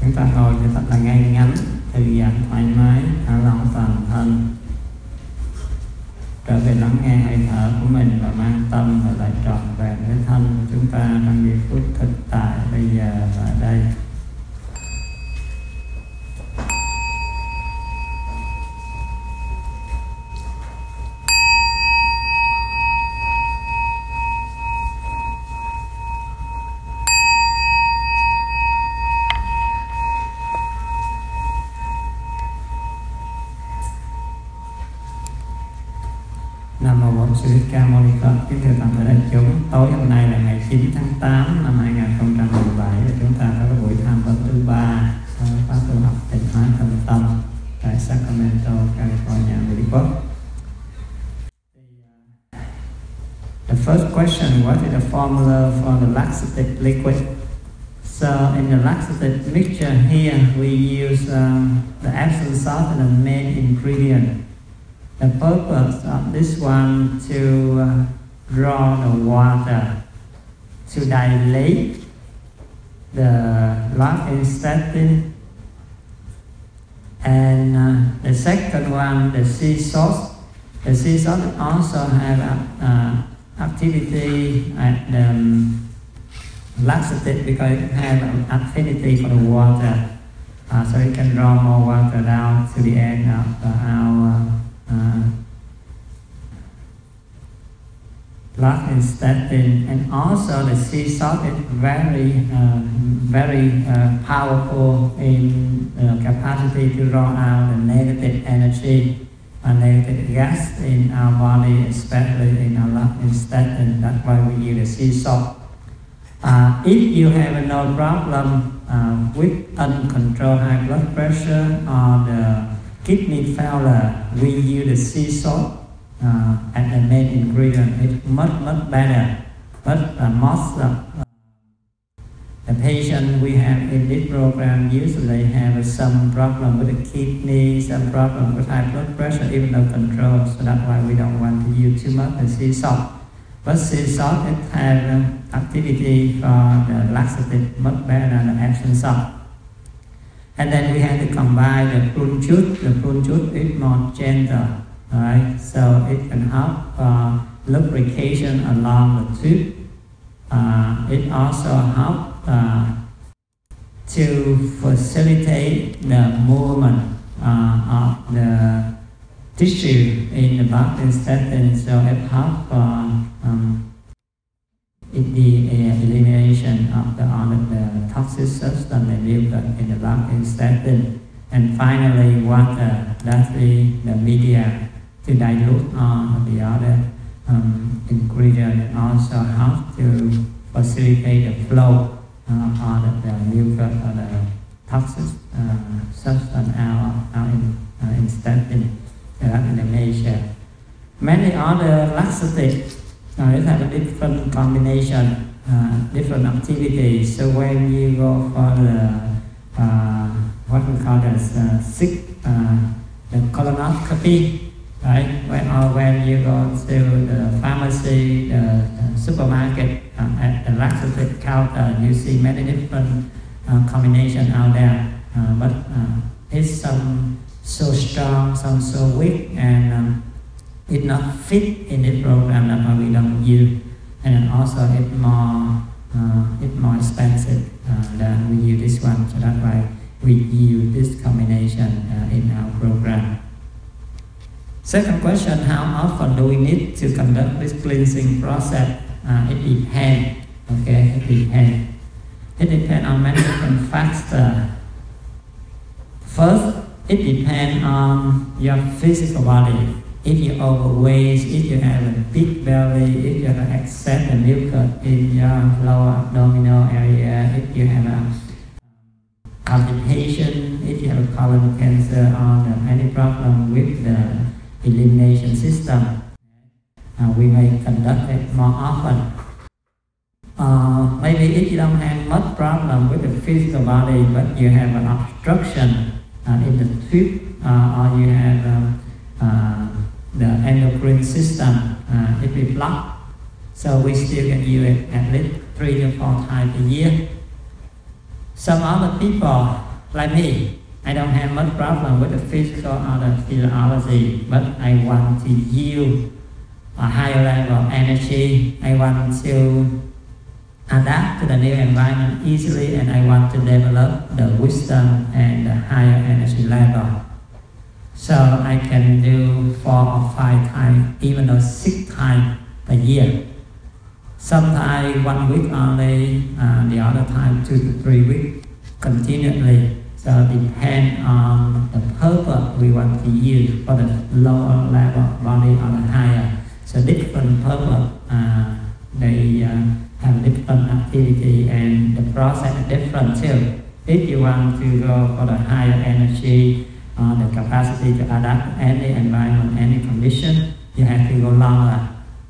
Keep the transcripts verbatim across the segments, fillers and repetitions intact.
Chúng ta ngồi cho thật là ngay ngắn, thư giãn thoải mái, thả lỏng toàn thân, trở về lắng nghe hơi thở của mình và mang tâm và lại trọn vẹn với thân của chúng ta trong giây phút thực tại bây giờ và ở đây. Nam mô Bổn Sư Thích Ca Mâu Ni Phật. Kính thưa toàn thể đại chúng, tối hôm nay là ngày chín tháng tám năm hai nghìn không trăm mười bảy và chúng ta có buổi tham vấn thứ ba sau khóa tu học tịnh hóa tâm tâm tại Sacramento, California, Mỹ Quốc. The first question: what is the formula for the laxative liquid? So in the laxative mixture here we use um, the Epsom salt as the main ingredient. The purpose of this one to uh, draw the water to dilate the large intestine, and uh, the second one, the sea salt. The sea salt also have uh, activity at the um, laxative because it has an affinity for the water, uh, so it can draw more water down to the end of uh, our uh, Uh, large intestine. And also the sea salt is very uh, very uh, powerful in uh, capacity to draw out the negative energy and negative gas in our body, especially in our large intestine. That's why we use the sea salt. Uh, if you have no problem uh, with uncontrolled high blood pressure or the kidney failure, we use the sea salt uh, as the main ingredient. It's much much better. But uh, most of uh, the patients we have in this program usually have some problem with the kidney, some problem with high blood pressure, even though controlled. So that's why we don't want to use too much the sea salt. But sea salt it has um, activity for the laxative much better than the Epsom salt. And then we have to combine the prune juice. The prune juice is more gentle, right? So it can help uh, lubrication along the tube. Uh, it also helps uh, to facilitate the movement uh, of the tissue in the large intestine. So it helps uh, um, in the uh, elimination of the, all of the toxic substance and mucus in the large intestine. And finally, water, that's the, the media to dilute all of the other um, ingredients. It also helps to facilitate the flow uh, all of the mucus or the toxic uh, substance out of our in, uh, intestine. So that's the measure. Many other laxatives Uh, it has a different combination, uh, different activities. So when you go for the uh, what we call as uh, sick, uh, the colonoscopy, right? When or when you go to the pharmacy, the, the supermarket, uh, at the laxative counter, you see many different uh, combinations out there. Uh, but uh, it's some so strong, some so weak, and um, it's not fit in the program. That's why we don't use, and also it's more uh, it's more expensive uh, than we use this one. So that's why we use this combination uh, in our program. Second question: how often do we need to conduct this cleansing process? Uh, it depends. Okay, it depends. It depends on many different factors. First, it depends on your physical body. If you're overweight, if you have a big belly, if you have excess mucus in your lower abdominal area, if you have a constipation, if you have a colon cancer, or any problem with the elimination system, uh, we may conduct it more often. Uh, maybe if you don't have much problem with the physical body, but you have an obstruction uh, in the tube, uh, or you have um, uh, the endocrine system, uh, it will block. So we still can use it at least three to four times a year. Some other people like me, I don't have much problem with the physical or the physiology, but I want to yield a higher level of energy. I want to adapt to the new environment easily, and I want to develop the wisdom and the higher energy level. So I can do four or five times, even though six times a year. Sometimes one week only, uh, the other time two to three weeks continually. So depend on the purpose we want to use for the lower level body or the higher. So different purpose, uh, they uh, have different activity, and the process is different too. If you want to go for the higher energy, uh, the capacity to adapt to any environment, any condition, you have to go longer.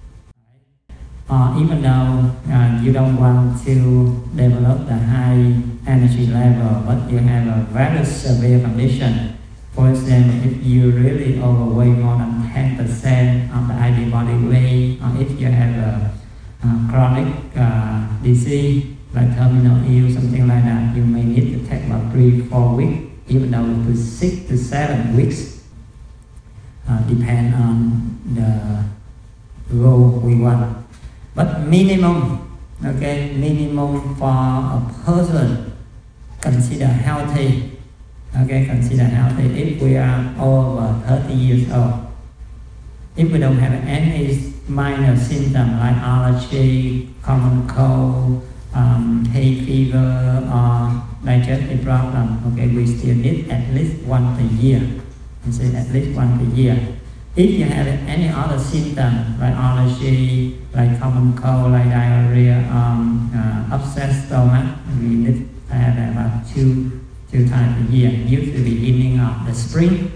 Uh, even though uh, you don't want to develop the high energy level, but you have a very severe condition. For example, if you really overweight more than ten percent of the ideal body weight, or if you have a, a chronic uh, disease like terminal ill, something like that, you may need to take about three, four weeks, even though it was six to seven weeks, uh, depend on the goal we want. But minimum, okay, minimum for a person consider healthy, okay, consider healthy if we are over thirty years old. If we don't have any minor symptom like allergy, common cold, um, hay fever, or digestive problem, okay, we still need at least once a year. I say at least once a year. If you have any other symptom like allergy, like common cold, like diarrhea, um, uh, upset stomach, we need to have about two, two times a year, usually beginning of the spring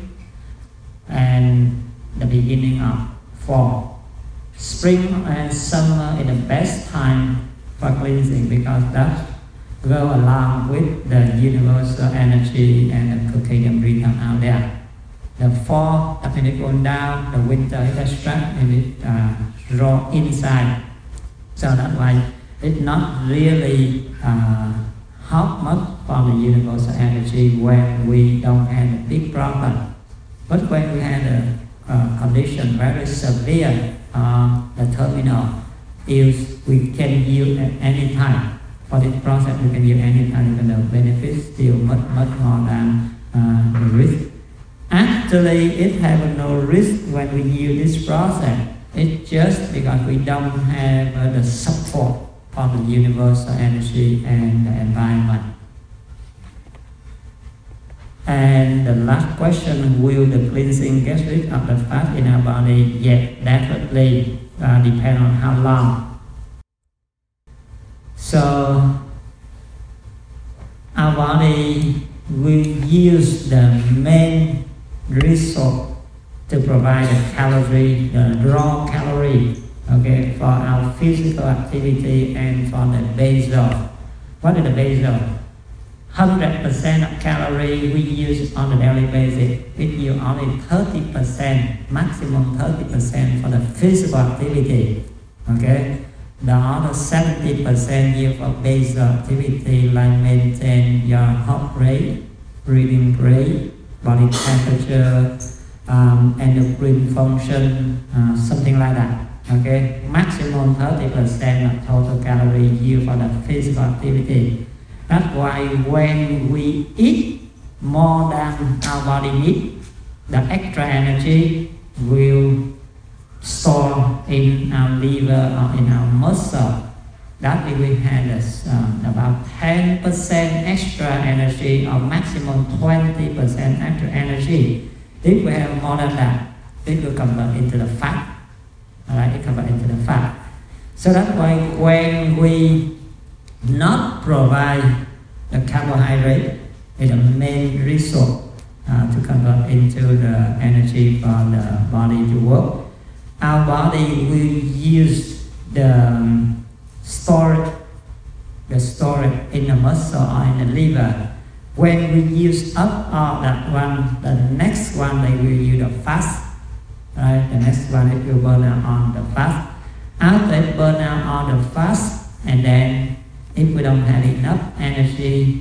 and the beginning of fall. Spring and summer is the best time for cleansing because that go along with the universal energy and the circadian rhythm out there. The fall, when it goes down, the winter is abstract and it uh, draw inside. So that's why it's not really uh, help much for the universal energy when we don't have a big problem. But when we have a uh, condition very severe, uh, the terminal ills, we can use at any time. For this process, we can use any time, even the benefits still much, much more than uh, the risk. Actually, it has no risk when we use this process. It's just because we don't have uh, the support from the universal energy and the environment. And the last question, will the cleansing get rid of the fat in our body? Yes, definitely, uh, depend on how long. So, our body will use the main resource to provide the calorie, the raw calorie, okay, for our physical activity and for the basal. What is the basal? one hundred percent of calorie we use on a daily basis. We use only thirty percent, maximum thirty percent for the physical activity, okay? The other seventy percent used for basal activity like maintain your heart rate, breathing rate, body temperature, um, endocrine function, uh, something like that. Okay, maximum thirty percent of total calorie used for the physical activity. That's why when we eat more than our body needs, the extra energy will store in our liver or in our muscle. That way we have this, um, about ten percent extra energy or maximum twenty percent extra energy. If we have more than that, it will convert into the fat. Alright, it convert into the fat. So that's why when we not provide the carbohydrate is the main resource uh, to convert into the energy for the body to work, our body will use the um, store the storage in the muscle or in the liver. When we use up all that one, the next one they will use the fast. Right? The next one it will burn out on the fast. After it burn out on the fast, and then if we don't have enough energy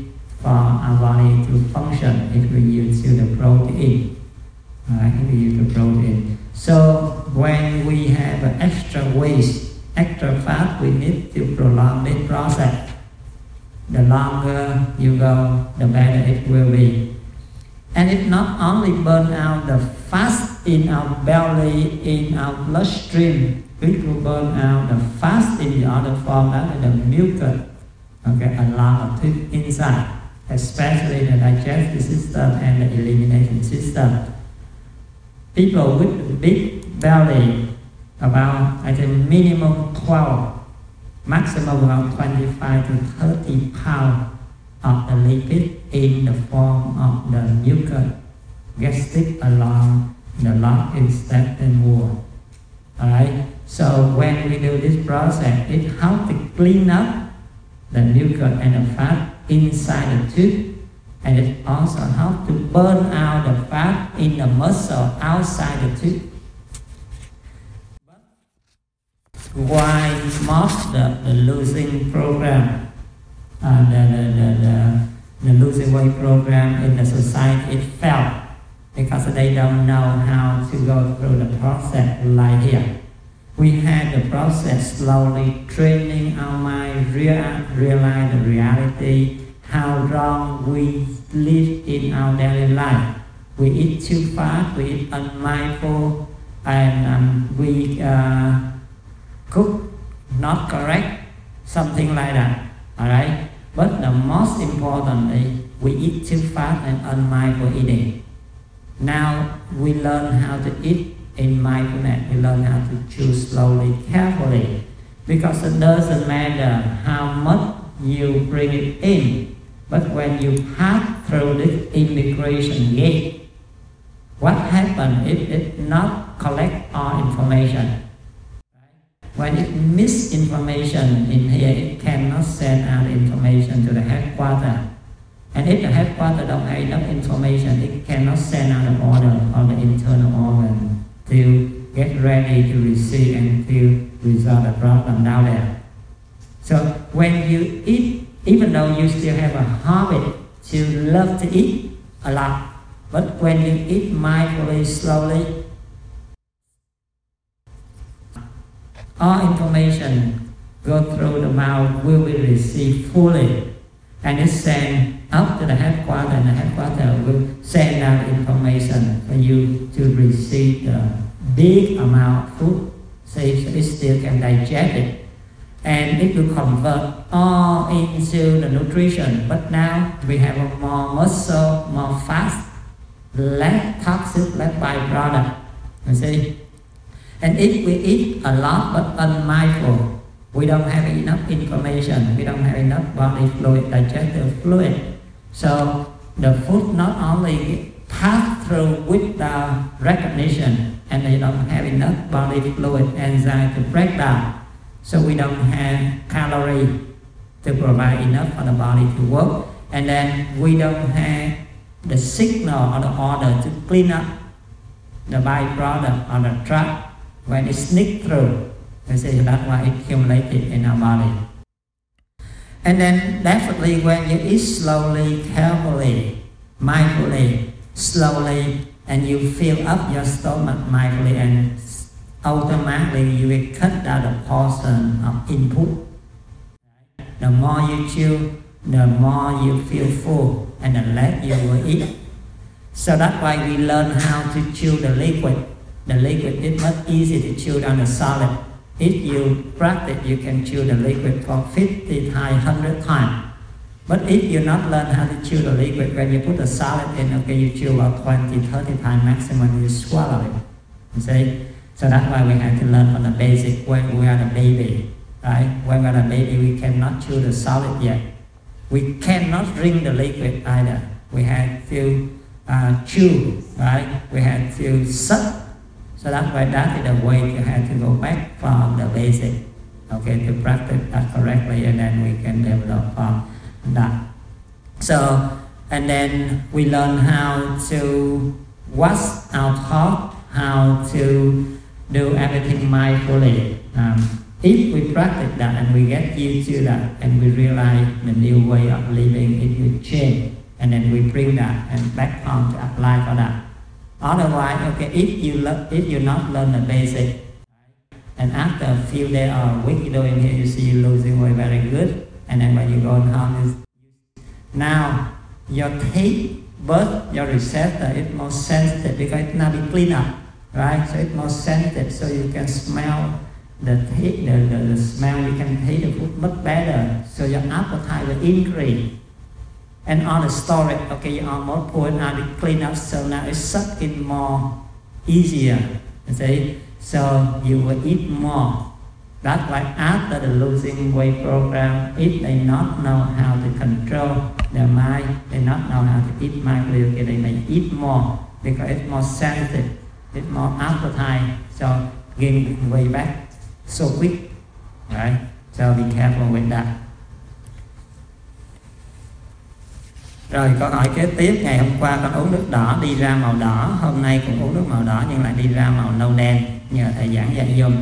for our body to function if we use the protein. Alright, if we use the protein. So when we have an extra waste, extra fat, we need to prolong this process. The longer you go, the better it will be. And it not only burn out the fat in our belly, in our bloodstream, it will burn out the fat in the other form, that is the mucus, okay, along of tube inside, especially the digestive system and the elimination system. People with big belly, about I think minimum twelve, maximum about twenty-five to thirty pounds of the lipid in the form of the mucus gastric along the large intestine wall. Alright, so when we do this process, it helps to clean up the mucus and the fat inside the tube, and it also helps to burn out the fat in the muscle outside the tube. Why most the, the losing program, uh, the, the, the, the, the losing weight program in the society, it failed because they don't know how to go through the process like here. We had the process slowly training our mind, real, realize the reality, how wrong we live in our daily life. We eat too fast, we eat unmindful, and um, we uh, cook not correct, something like that. Alright? But the most importantly, we eat too fast and unmindful eating. Now we learn how to eat in mindfulness. We learn how to choose slowly, carefully, because it doesn't matter how much you bring it in, but when you pass through this immigration gate, what happens if it not collect all information? When it miss information in here, it cannot send out information to the headquarters. And if the headquarters don't have enough information, it cannot send out an order on the internal organ to get ready to receive and to resolve the problem down there. So when you eat, even though you still have a habit to love to eat a lot, but when you eat mindfully, slowly, all information go through the mouth will be received fully, and it's sent up to the headquarters, and the headquarters will send out information for you to receive the big amount of food, so it still can digest it, and it will convert all into the nutrition. But now we have a more muscle, more fat, less toxic, less byproduct. You see. And if we eat a lot but unmindful, we don't have enough information, we don't have enough body fluid, digestive fluid. So the food not only pass through without recognition, and they don't have enough body fluid enzyme to break down. So we don't have calorie to provide enough for the body to work. And then we don't have the signal or the order to clean up the byproduct or the drug when it sneaks through. You see, that's why it accumulated in our body. And then definitely when you eat slowly, carefully, mindfully, slowly, and you fill up your stomach mindfully, and automatically you will cut down the portion of input. The more you chew, the more you feel full, and the less you will eat. So that's why we learn how to chew the liquid. The liquid is much easier to chew than the solid. If you practice, you can chew the liquid for fifty times, one hundred times. But if you not learn how to chew the liquid, when you put the solid in, okay, you chew about twenty, thirty times maximum, you swallow it. You see? So that's why we have to learn from the basic when we are the baby. Right? When we are the baby, we cannot chew the solid yet. We cannot drink the liquid either. We have to uh, chew, right? We have to suck. So that's why that is the way you have to go back from the basic, okay, to practice that correctly, and then we can develop from that. So, and then we learn how to watch our thought, how to do everything mindfully. Um, If we practice that and we get used to that and we realize the new way of living, it will change, and then we bring that and back on to apply for that. Otherwise, okay, if you learn, if you not learn the basic, and after a few days or a week you're doing here, you see you losing weight very good, and then when you go home, is now your teeth, both your receptor is more sensitive because it now be cleaned up, right? So it's more sensitive, so you can smell the taste, the, the, the smell, you can taste the food much better, so your appetite will increase. And on the storage, okay, you almost pour it out, it clean up, so now it's sucked in more easier, you see? So you will eat more. That's why after the losing weight program, if they not know how to control their mind, they not know how to eat mindfully, okay, they may eat more because it's more sensitive, it's more appetite, so gaining weight back so quick, right? So be careful with that. Rồi câu hỏi kế tiếp, ngày hôm qua con uống nước đỏ đi ra màu đỏ, hôm nay cũng uống nước màu đỏ nhưng lại đi ra màu nâu đen, nhờ thầy giảng dạy dùm.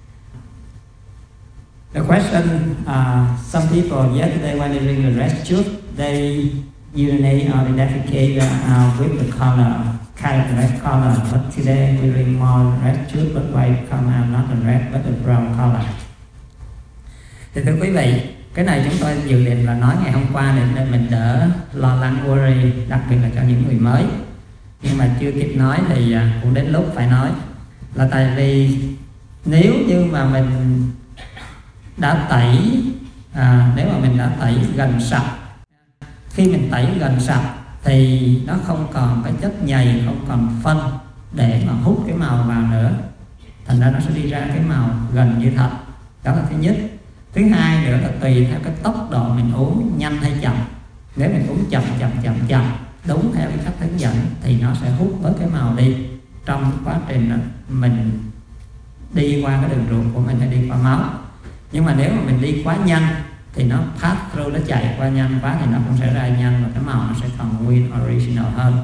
The question, uh, some people yesterday when they drink the red juice, they urinate or they defecate uh, with the color, kind of red color, but today we drink more red juice, but why come out not the red but the brown color? Thì thưa quý vị, cái này chúng tôi dự định là nói ngày hôm qua để mình đỡ lo lắng worry, đặc biệt là cho những người mới. Nhưng mà chưa kịp nói thì cũng đến lúc phải nói. Là tại vì nếu như mà mình đã tẩy, à, nếu mà mình đã tẩy gần sạch, khi mình tẩy gần sạch thì nó không còn cái chất nhầy, không còn phân để mà hút cái màu vào nữa. Thành ra nó sẽ đi ra cái màu gần như thật. Đó là thứ nhất. Thứ hai nữa là tùy theo cái tốc độ mình uống nhanh hay chậm. Nếu mình uống chậm chậm chậm chậm đúng theo cái cách hướng dẫn thì nó sẽ hút bớt cái màu đi trong quá trình mình đi qua cái đường ruột của mình hay đi qua máu. Nhưng mà nếu mà mình đi quá nhanh thì nó pass through, nó chạy qua nhanh quá thì nó cũng sẽ ra nhanh và cái màu nó sẽ còn nguyên original hơn.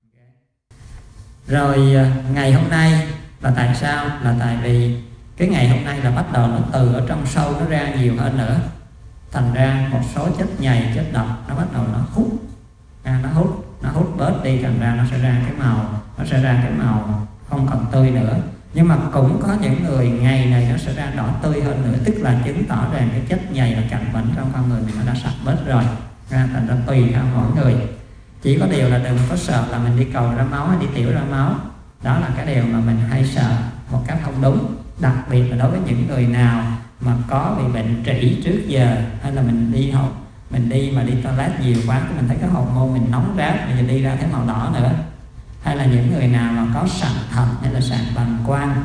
Rồi ngày hôm nay là tại sao? Là tại vì cái ngày hôm nay là bắt đầu nó từ ở trong sâu nó ra nhiều hơn nữa. Thành ra một số chất nhầy, chất độc nó bắt đầu nó hút, à, nó hút, nó hút bớt đi, thành ra nó sẽ ra cái màu, nó sẽ ra cái màu không còn tươi nữa. Nhưng mà cũng có những người ngày này nó sẽ ra đỏ tươi hơn nữa, tức là chứng tỏ rằng cái chất nhầy và cặn bẩn trong con người mình nó đã sạch bớt rồi. À, thành ra tùy theo mỗi người. Chỉ có điều là đừng có sợ là mình đi cầu ra máu hay đi tiểu ra máu. Đó là cái điều mà mình hay sợ một cách không đúng. Đặc biệt là đối với những người nào mà có bị bệnh trĩ trước giờ, hay là mình đi học mình đi mà đi toilet nhiều quá, mình thấy cái hậu môn mình nóng rát, mình đi ra thấy màu đỏ nữa. Hay là những người nào mà có sạn thận hay là sạn bàng quang,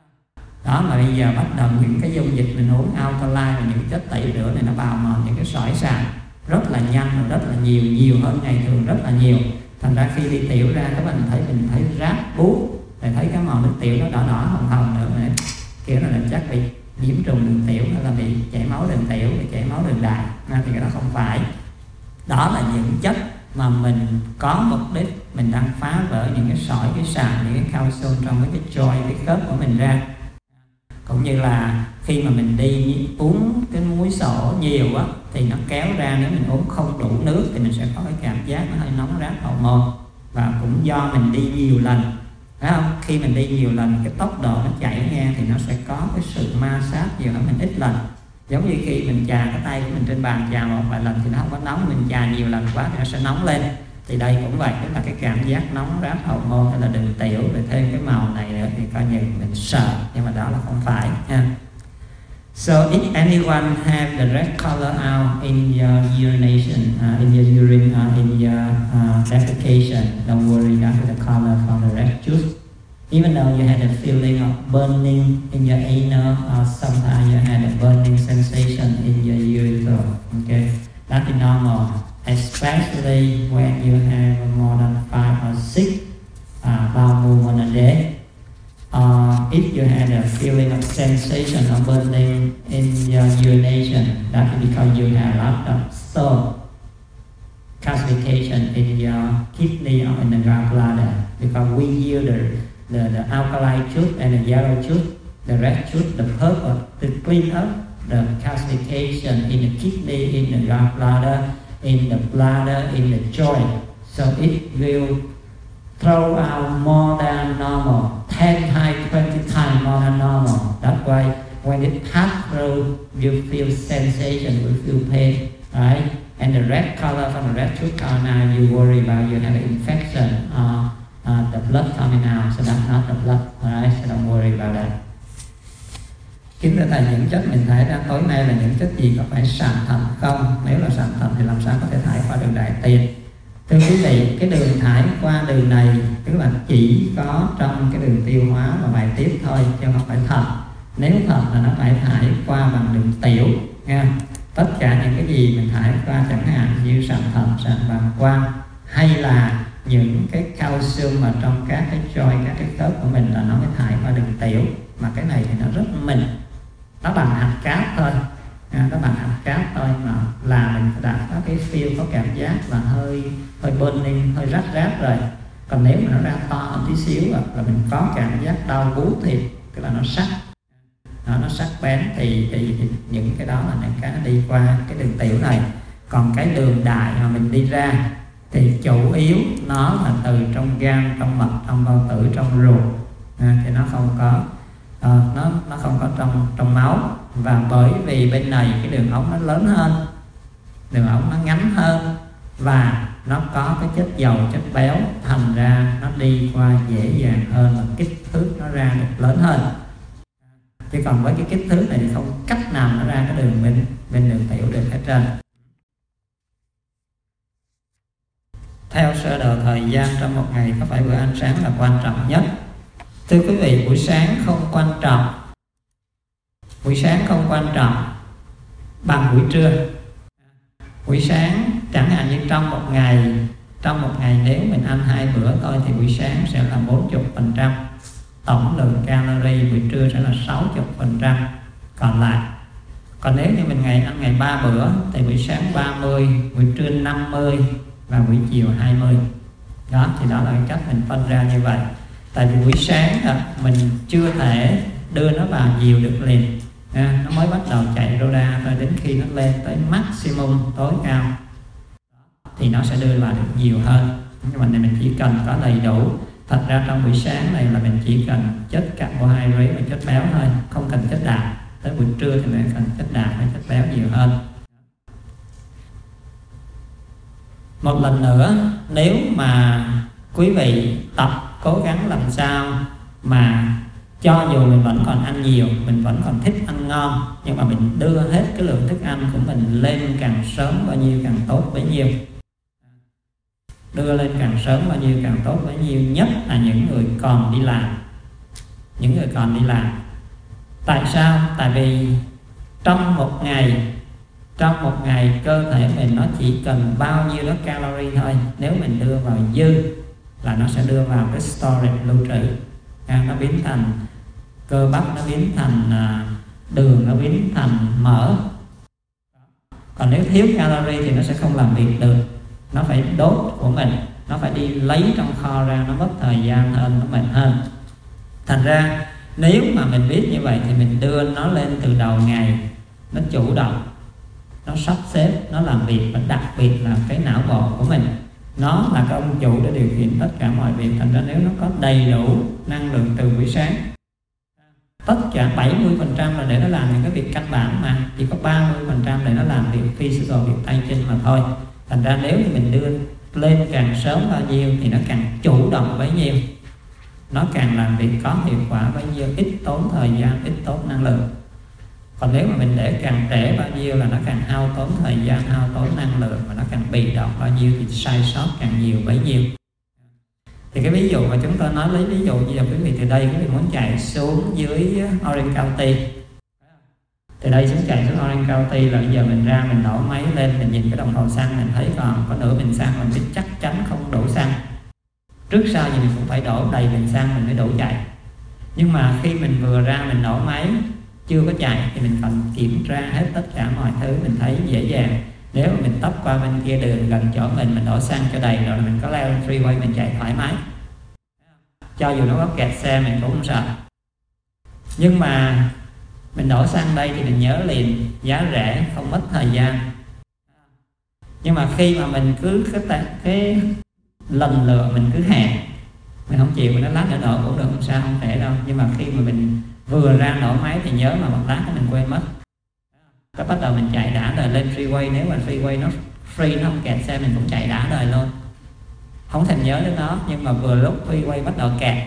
đó mà bây giờ bắt đầu những cái dung dịch mình uống alkaline và những chất tẩy rửa này nó bào mòn những cái sỏi sạn rất là nhanh và rất là nhiều, nhiều hơn ngày thường rất là nhiều. Thành ra khi đi tiểu ra các bạn thấy mình thấy rát buốt, để thấy cái màu nước tiểu nó đỏ đỏ hồng hồng nữa, này kiểu là chắc bị nhiễm trùng đường tiểu hay là bị chảy máu đường tiểu, bị chảy máu đường đại, thì cái đó không phải. Đó là những chất mà mình có mục đích mình đang phá vỡ những cái sỏi, cái sạn, những cái calcium trong cái joint, cái khớp của mình ra. Cũng như là khi mà mình đi uống cái muối sổ nhiều á thì nó kéo ra, nếu mình uống không đủ nước thì mình sẽ có cái cảm giác nó hơi nóng rát hậu môn. Và cũng do mình đi nhiều lần, phải không? Khi mình đi nhiều lần cái tốc độ nó chảy ngang thì nó sẽ có cái sự ma sát nhiều hơn mình ít lần. Giống như khi mình chà cái tay của mình trên bàn chà một vài lần thì nó không có nóng, mình chà nhiều lần quá thì nó sẽ nóng lên. Thì đây cũng vậy, tức là cái cảm giác nóng rát hậu môn hay là đường tiểu, rồi thêm cái màu này nữa thì coi như mình sợ, nhưng mà đó là không phải ha. So if anyone have the red color out in your urination, uh, in your urine, uh, in your uh, defecation, don't worry, that's the color from the red juice. Even though you had a feeling of burning in your anal, or sometimes you had a burning sensation in your urethra, okay, that is normal. Especially when you have more than five or six uh, bowel movement a day. Uh, if you had a feeling of sensation of burning in your urination, that is because you have a lot of stone calcification in your kidney or in the gallbladder. Because we use the, the, the alkaline juice and the yellow juice the red juice, the purpose to clean up the calcification in the kidney, in the gallbladder, in the bladder, in the joint. So it will throw out more than normal, ten times, twenty times more than normal. That's why when it passes through, you feel sensation, you feel pain, right? And the red color from the red juice color, now you worry about you have an infection or uh, the blood coming out. So that's not the blood, alright? So don't worry about that. Kính thưa Thầy, những chất mình thải ra tối nay là những chất gì, có phải sàn thận không? Nếu là sàn thận thì làm sao có thể thải qua đường đại tiện? Thưa quý vị, cái đường thải qua đường này tức là chỉ có trong cái đường tiêu hóa và bài tiết thôi, chứ không phải thận. Nếu thận là nó phải thải qua bằng đường tiểu nha. Tất cả những cái gì mình thải qua, chẳng hạn như sàn thận, sàn bàng quang, hay là những cái calcium mà trong các cái joint, các cái khớp của mình là nó mới thải qua đường tiểu. Mà cái này thì nó rất mịn, nó bằng hạt cát thôi, à, nó bằng hạt cát thôi, mà là mình đã có cái feel, có cảm giác là hơi hơi burning, hơi rát rát rồi. Còn nếu mà nó ra to hơn tí xíu là mình có cảm giác đau bú thịt, tức là nó sắc, nó, nó sắc bén, thì, thì, thì những cái đó là những cái nó đi qua cái đường tiểu này. Còn cái đường đại mà mình đi ra thì chủ yếu nó là từ trong gan, trong mật, trong bao tử, trong ruột, à, thì nó không có À, nó nó không có trong trong máu. Và bởi vì bên này cái đường ống nó lớn hơn, đường ống nó ngắn hơn, và nó có cái chất dầu, chất béo, thành ra nó đi qua dễ dàng hơn và kích thước nó ra được lớn hơn. Chứ còn với cái kích thước này thì không cách nào nó ra cái đường bên bên đường tiểu được hết trơn. Theo sơ đồ thời gian trong một ngày, có phải bữa ăn sáng là quan trọng nhất? Thưa quý vị, buổi sáng không quan trọng, buổi sáng không quan trọng bằng buổi trưa. Buổi sáng chẳng hạn như trong một ngày, trong một ngày nếu mình ăn hai bữa thôi thì buổi sáng sẽ là bốn mươi phần trăm tổng lượng calorie, buổi trưa sẽ là sáu mươi phần trăm còn lại. Còn nếu như mình ngày ăn ngày ba bữa thì buổi sáng ba mươi, buổi trưa năm mươi và buổi chiều hai mươi. Đó, thì đó là cái cách mình phân ra như vậy. Tại vì buổi sáng à, mình chưa thể đưa nó vào nhiều được liền, à, nó mới bắt đầu chạy RODA thôi, đến khi nó lên tới maximum tối cao thì nó sẽ đưa vào được nhiều hơn. Nhưng mà này mình chỉ cần có đầy đủ. Thật ra trong buổi sáng này là mình chỉ cần chất carbohydrate và chất béo thôi, không cần chất đạm. Tới buổi trưa thì mình cần chất đạm và chất béo nhiều hơn. Một lần nữa, nếu mà quý vị tập cố gắng làm sao mà cho dù mình vẫn còn ăn nhiều, mình vẫn còn thích ăn ngon, nhưng mà mình đưa hết cái lượng thức ăn của mình lên càng sớm bao nhiêu càng tốt bấy nhiêu. Đưa lên càng sớm bao nhiêu càng tốt bấy nhiêu, nhất là những người còn đi làm. Những người còn đi làm. Tại sao? Tại vì trong một ngày, trong một ngày cơ thể mình nó chỉ cần bao nhiêu đó calorie thôi. Nếu mình đưa vào dư là nó sẽ đưa vào cái storage, lưu trữ, à, nó biến thành cơ bắp, nó biến thành uh, đường, nó biến thành mỡ. Còn nếu thiếu calorie thì nó sẽ không làm việc được, nó phải đốt của mình, nó phải đi lấy trong kho ra, nó mất thời gian hơn, nó mệt hơn. Thành ra nếu mà mình biết như vậy thì mình đưa nó lên từ đầu ngày, nó chủ động, nó sắp xếp, nó làm việc, và đặc biệt là cái não bộ của mình, nó là cái ông chủ để điều khiển tất cả mọi việc. Thành ra nếu nó có đầy đủ năng lượng từ buổi sáng, tất cả bảy mươi phần trăm là để nó làm những cái việc căn bản, mà chỉ có ba mươi phần trăm để nó làm việc physical, việc tay chân mà thôi. Thành ra nếu như mình đưa lên càng sớm bao nhiêu thì nó càng chủ động bấy nhiêu, nó càng làm việc có hiệu quả bấy nhiêu, ít tốn thời gian, ít tốn năng lượng. Còn nếu mà mình để càng trễ bao nhiêu là nó càng hao tốn thời gian, hao tốn năng lượng, và nó càng bị động bao nhiêu thì sai sót càng nhiều bấy nhiêu. Thì cái ví dụ mà chúng tôi nói, lấy ví dụ như là quý vị từ đây quý vị muốn chạy xuống dưới Orange County, từ đây xuống chạy xuống Orange County là bây giờ mình ra mình đổ máy lên, mình nhìn cái đồng hồ xăng, mình thấy còn có nửa bình xăng, mình biết chắc chắn không đổ xăng. Trước sau gì mình cũng phải đổ đầy bình xăng mình mới đổ chạy. Nhưng mà khi mình vừa ra mình nổ máy chưa có chạy thì mình cần kiểm tra hết tất cả mọi thứ, mình thấy dễ dàng. Nếu mà mình tấp qua bên kia đường gần chỗ mình, mình đổ xăng cho đầy rồi mình có leo lên freeway mình chạy thoải mái, cho dù nó có kẹt xe mình cũng không sợ. Nhưng mà mình đổ xăng đây thì mình nhớ liền, giá rẻ, không mất thời gian. Nhưng mà khi mà mình cứ cái, cái lần lượt mình cứ hẹn, mình không chịu, nó lát nữa đổ cũng được, không sao, không thể đâu. Nhưng mà khi mà mình vừa ra nổ máy thì nhớ mà một lát mình quên mất. Cái bắt đầu mình chạy đã đời lên freeway, nếu mà freeway nó free, nó không kẹt xe, mình cũng chạy đã đời luôn, không thèm nhớ đến nó. Nhưng mà vừa lúc freeway bắt đầu kẹt,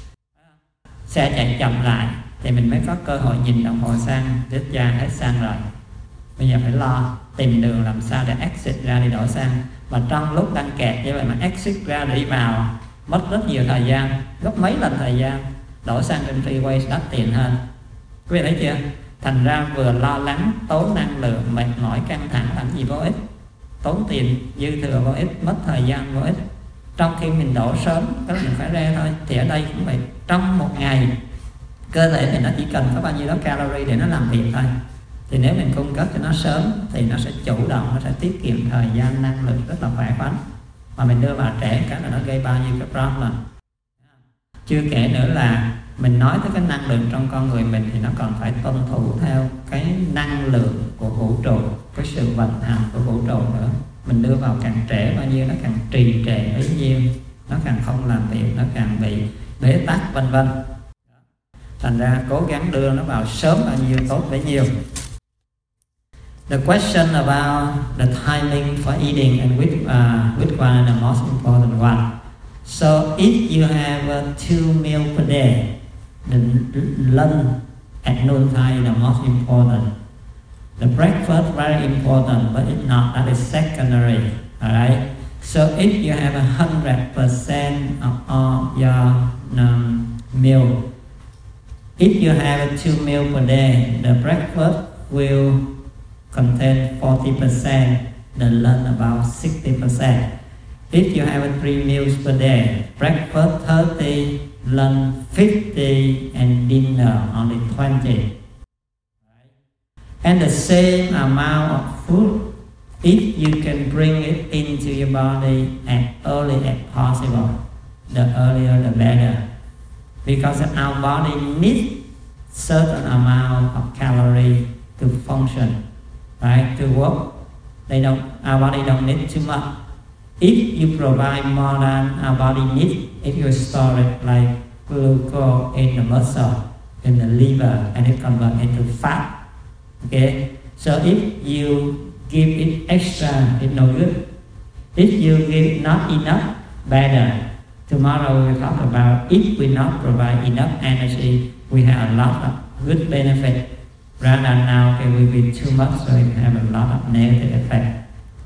xe chạy chậm lại thì mình mới có cơ hội nhìn đồng hồ xăng, đứt ra hết xăng rồi. Bây giờ phải lo tìm đường làm sao để exit ra đi đổ xăng. Mà trong lúc đang kẹt như vậy mà exit ra để đi vào mất rất nhiều thời gian, gấp mấy lần thời gian. Đổ xăng trên freeway đắt tiền hơn. Quý vị thấy chưa? Thành ra vừa lo lắng, tốn năng lượng, mệt mỏi, căng thẳng làm gì vô ích, tốn tiền dư thừa vô ích, mất thời gian vô ích. Trong khi mình đổ sớm, cái mình phải ra thôi. Thì ở đây cũng vậy, trong một ngày cơ thể mình nó chỉ cần có bao nhiêu đó calorie để nó làm việc thôi. Thì nếu mình cung cấp cho nó sớm thì nó sẽ chủ động, nó sẽ tiết kiệm thời gian, năng lượng, rất là khỏe khoắn. Mà mình đưa vào trễ cái là nó gây bao nhiêu cái problem. Chưa kể nữa là mình nói tới cái năng lượng trong con người mình thì nó còn phải tuân thủ theo cái năng lượng của vũ trụ, cái sự vận hành của vũ trụ nữa. Mình đưa vào càng trễ bao nhiêu nó càng trì trệ bấy nhiêu, nó càng không làm việc, nó càng bị bế tắc vân vân. Thành ra cố gắng đưa nó vào sớm bao nhiêu tốt bấy nhiêu. The question about the timing for eating and which, uh, which one is the most important one. So if you have uh, two meals per day, the lunch at noontime is the most important. The breakfast very important, but it's not, that is secondary. Alright. So if you have a hundred percent of all your um, meal, if you have two meals per day, the breakfast will contain forty percent, the lunch about sixty percent. If you have three meals per day, breakfast thirty, lunch fifty, and dinner only twenty. And the same amount of food, if you can bring it into your body as early as possible, the earlier the better. Because our body needs certain amount of calorie to function, right, to work. They don't, our body don't need too much. If you provide more than our body needs, if you store it like glucose in the muscle, in the liver, and it converts into fat. Okay, so if you give it extra, it's no good. If you give not enough, better. Tomorrow we'll talk about if we not provide enough energy, we have a lot of good benefit. Rather than now, it will be too much, so it have a lot of negative effect.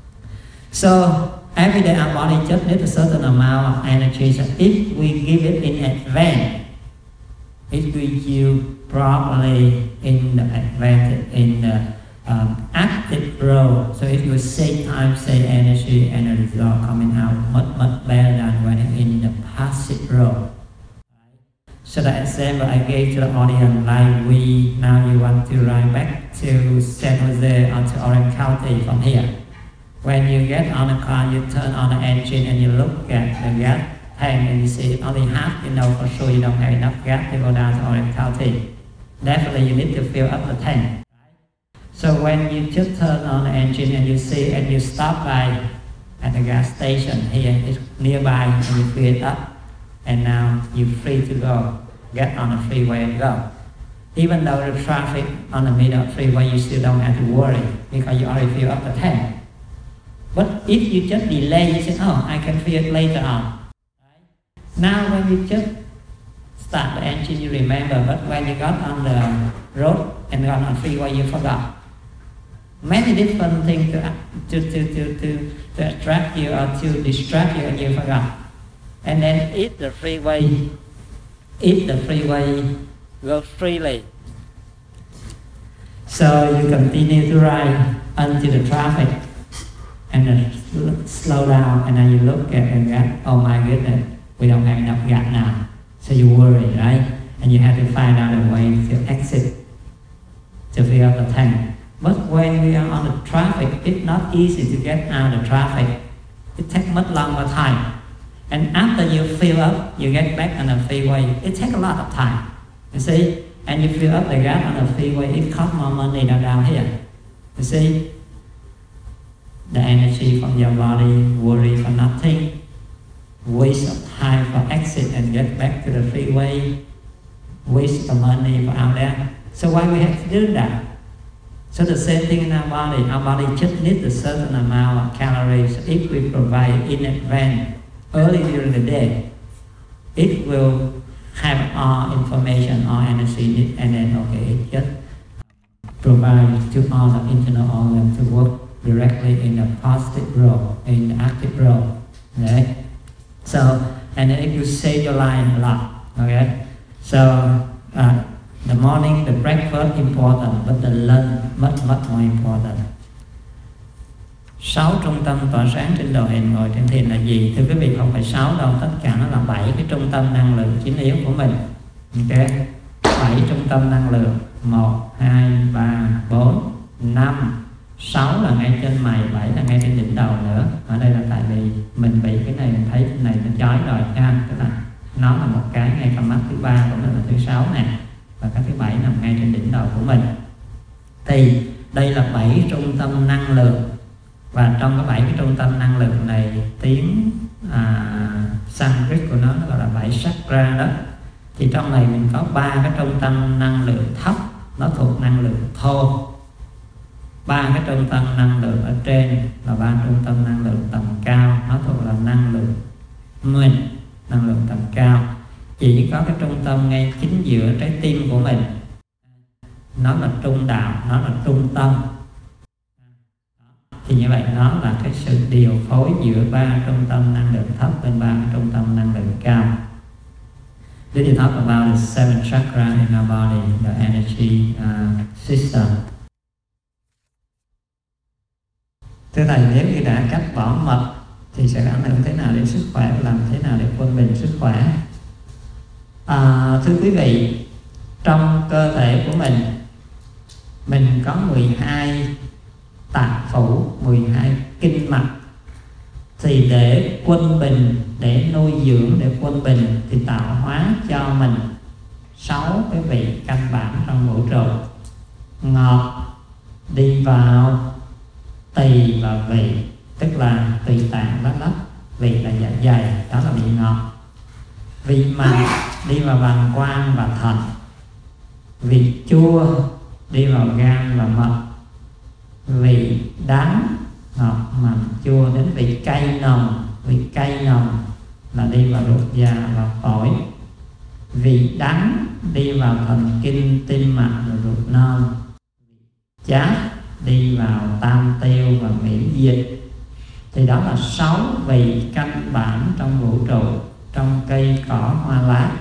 So every day our body just needs a certain amount of energy. So if we give it in advance, if we use properly in the advantage, in the um, active role, so if you save time, save energy, and the result coming out much much better than when in the passive role. So the example I gave to the audience, like we now you want to ride back to San Jose or to Orange County from here. When you get on the car, you turn on the engine and you look at the gas tank and you see only half, you know for sure you don't have enough gas to go down to Orange County. Definitely you need to fill up the tank. So when you just turn on the engine and you see and you stop by at the gas station here, it's nearby, and you fill it up, and now you're free to go. Get on the freeway and go. Even though the traffic on the middle of the freeway, you still don't have to worry because you already fill up the tank. But if you just delay, you say, oh, I can fill it later on. Now when you just start the engine, you remember, but when you got on the road and got on the freeway, you forgot. Many different things to, to, to, to, to, to attract you or to distract you, and you forgot. And then if the freeway, if the freeway goes freely, so you continue to ride until the traffic, and then slow down, and then you look at the gas, oh my goodness, we don't have enough gas now. So you worry, right? And you have to find out a way to exit, to fill up the tank. But when we are on the traffic, it's not easy to get out of the traffic. It takes much longer time. And after you fill up, you get back on the freeway, it takes a lot of time. You see, and you fill up the gas on the freeway, it costs more money than down here. You see, the energy from your body worry for nothing, waste of time for exit and get back to the freeway, waste the money for out there. So why we have to do that? So the same thing in our body. Our body just needs a certain amount of calories. If we provide in advance, early during the day, it will have all information, all energy needs, and then okay, it just provide to all the internal organs to work directly in the positive role, in the active role. Right? So, and then it will save your life a lot. Okay? So, uh, the morning, the breakfast important, but the lunch much, much more important. Sáu trung tâm tỏa sáng trên đầu hình ngồi trên thiền là gì? Thưa quý vị, không phải sáu đâu, tất cả nó là bảy cái trung tâm năng lượng chính yếu của mình. Ok? Bảy trung tâm năng lượng. Một, hai, ba, bốn, năm, sáu là ngay trên mày, bảy là ngay trên đỉnh đầu nữa. Ở đây là tại vì mình bị cái này, mình thấy cái này nó chói rồi ha. Tức là nó là một cái ngay con mắt thứ ba cũng là thứ sáu nè. Và cái thứ bảy nằm ngay trên đỉnh đầu của mình. Thì đây là bảy trung tâm năng lượng. Và trong cái bảy cái trung tâm năng lượng này, tiếng à, Sanskrit của nó, nó gọi là bảy chakra đó. Thì trong này mình có ba cái trung tâm năng lượng thấp, nó thuộc năng lượng thô. Ba cái trung tâm năng lượng ở trên là ba trung tâm năng lượng tầm cao, nó thuộc là năng lượng nguyên, năng lượng tầm cao. Chỉ có cái trung tâm ngay chính giữa trái tim của mình, nó là trung đạo, nó là trung tâm. Thì như vậy nó là cái sự điều phối giữa ba trung tâm năng lượng thấp bên ba trung tâm năng lượng cao. This is talk about the seven chakra in our body, the energy uh, system. Thưa Thầy, nếu như đã cắt bỏ mật thì sẽ ảnh hưởng thế nào đến sức khỏe và làm thế nào để quân bình sức khỏe? À, thưa quý vị, trong cơ thể của mình, mình có mười hai tạng phủ, mười hai kinh mạch. Thì để quân bình, để nuôi dưỡng, để quân bình thì tạo hóa cho mình sáu cái vị căn bản trong vũ trụ. Ngọt đi vào tỳ và vị, tức là tỳ tạng đó đó, vị là dạ dày, đó là vị ngọt. Vị mặn đi vào bàng quang và thận. Vị chua đi vào gan và mật. Vị đắng, ngọt, mặn, chua đến vị cay nồng. Vị cay nồng là đi vào ruột già và phổi. Vị đắng đi vào thần kinh, tim mạch và ruột non. Chát đi vào tam tiêu và miễn dịch. Thì đó là sáu vị căn bản trong vũ trụ, trong cây cỏ hoa lá.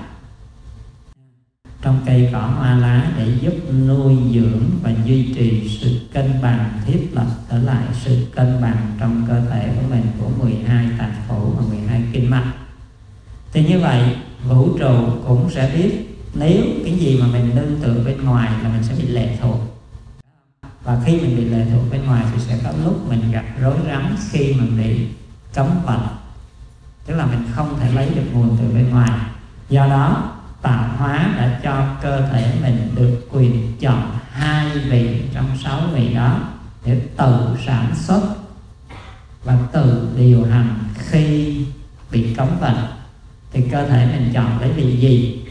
Trong cây cỏ hoa lá để giúp nuôi dưỡng và duy trì sự cân bằng, thiết lập trở lại sự cân bằng trong cơ thể của mình, của mười hai tạng phủ và mười hai kinh mạch. Thì như vậy vũ trụ cũng sẽ biết nếu cái gì mà mình nương tựa bên ngoài là mình sẽ bị lệ thuộc. Và khi mình bị lệ thuộc bên ngoài thì sẽ có lúc mình gặp rối rắm khi mình bị cấm vận, tức là mình không thể lấy được nguồn từ bên ngoài. Do đó tạo hóa đã cho cơ thể mình được quyền chọn hai vị trong sáu vị đó để tự sản xuất và tự điều hành khi bị cấm vận. Thì cơ thể mình chọn lấy vị gì?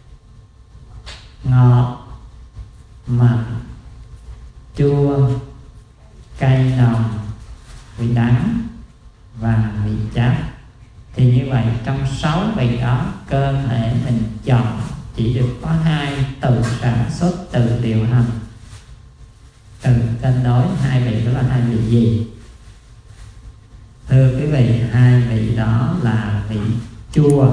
Ngọt, mặn, chua, cay nồng, vị đắng và vị chát. Thì như vậy trong sáu vị đó, cơ thể mình chọn chỉ được có hai tự sản xuất, tự điều hành, tự cân đối. Hai vị đó là hai vị gì? Thưa quý vị, hai vị đó là vị chua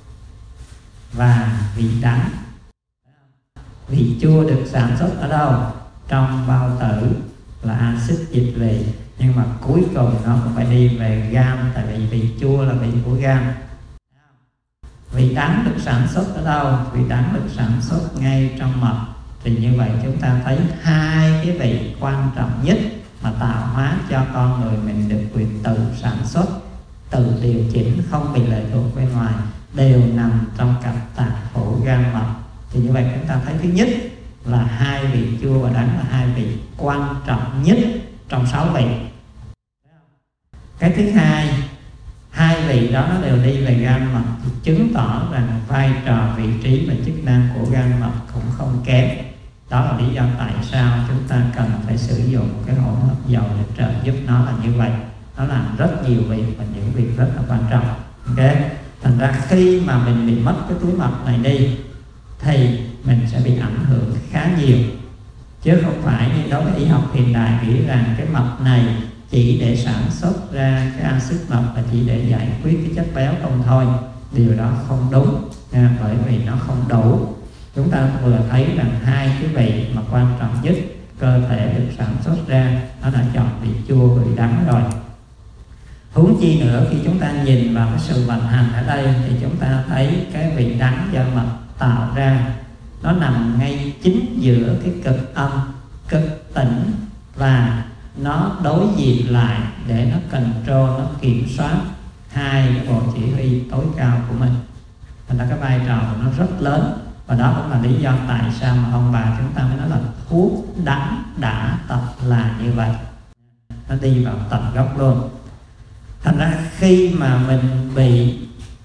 và vị đắng. Vị chua được sản xuất ở đâu? Trong bao tử là axit dịch vị, nhưng mà cuối cùng nó cũng phải đi về gan, tại vì vị chua là vị của gan. Vị đắng được sản xuất ở đâu? Vị đắng được sản xuất ngay trong mật. Thì như vậy chúng ta thấy hai cái vị quan trọng nhất mà tạo hóa cho con người mình được quyền tự sản xuất, tự điều chỉnh, không bị lệ thuộc bên ngoài, đều nằm trong cặp tạng phủ gan mật. Thì như Như vậy chúng ta thấy thứ nhất là hai vị chua và đắng là hai vị quan trọng nhất trong sáu vị. Cái thứ hai, hai vị đó nó đều đi về gan mật, chứng tỏ rằng vai trò, vị trí và chức năng của gan mật cũng không kém. Đó là lý do tại sao chúng ta cần phải sử dụng cái hỗn hợp dầu để trợ giúp nó là như vậy. Nó làm rất nhiều việc và những việc rất là quan trọng. Ok, thành ra khi mà mình bị mất cái túi mật này đi thì mình sẽ bị ảnh hưởng khá nhiều, chứ không phải như đối với y học hiện đại nghĩ rằng cái mật này chỉ để sản xuất ra cái axit mật và chỉ để giải quyết cái chất béo không thôi. Điều đó không đúng nha, bởi vì nó không đủ. Chúng ta vừa thấy rằng hai cái vị mà quan trọng nhất cơ thể được sản xuất ra nó đã chọn vị chua và vị đắng rồi. Huống chi nữa, khi chúng ta nhìn vào cái sự vận hành ở đây thì chúng ta thấy cái vị đắng do mật tạo ra nó nằm ngay chính giữa cái cực âm, cực tĩnh, và nó đối diện lại để nó control, nó kiểm soát hai cái bộ chỉ huy tối cao của mình. Thành ra cái vai trò của nó rất lớn, và đó cũng là lý do tại sao mà ông bà chúng ta mới nói là thuốc đắng đã tập là như vậy, nó đi vào tận gốc luôn. Thành ra khi mà mình bị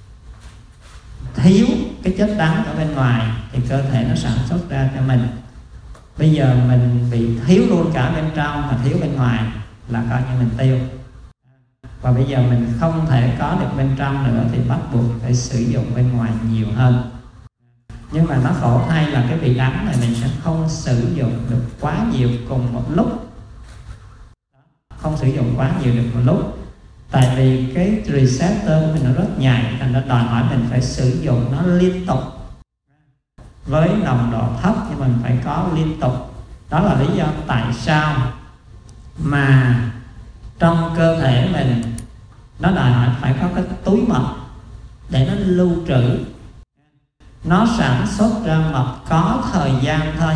thiếu cái chất đắng ở bên ngoài thì cơ thể nó sản xuất ra cho mình. Bây giờ mình bị thiếu luôn cả bên trong mà thiếu bên ngoài là coi như mình tiêu. Và bây giờ mình không thể có được bên trong nữa thì bắt buộc phải sử dụng bên ngoài nhiều hơn. Nhưng mà nó khổ thay là cái vị đắng này mình sẽ không sử dụng được quá nhiều cùng một lúc. Không sử dụng quá nhiều được một lúc. Tại vì cái receptor của mình nó rất nhạy, thành ra đòi hỏi mình phải sử dụng nó liên tục với nồng độ thấp, nhưng mình phải có liên tục. Đó là lý do tại sao mà trong cơ thể mình nó đòi hỏi phải có cái túi mật để nó lưu trữ. Nó sản xuất ra mật có thời gian thôi.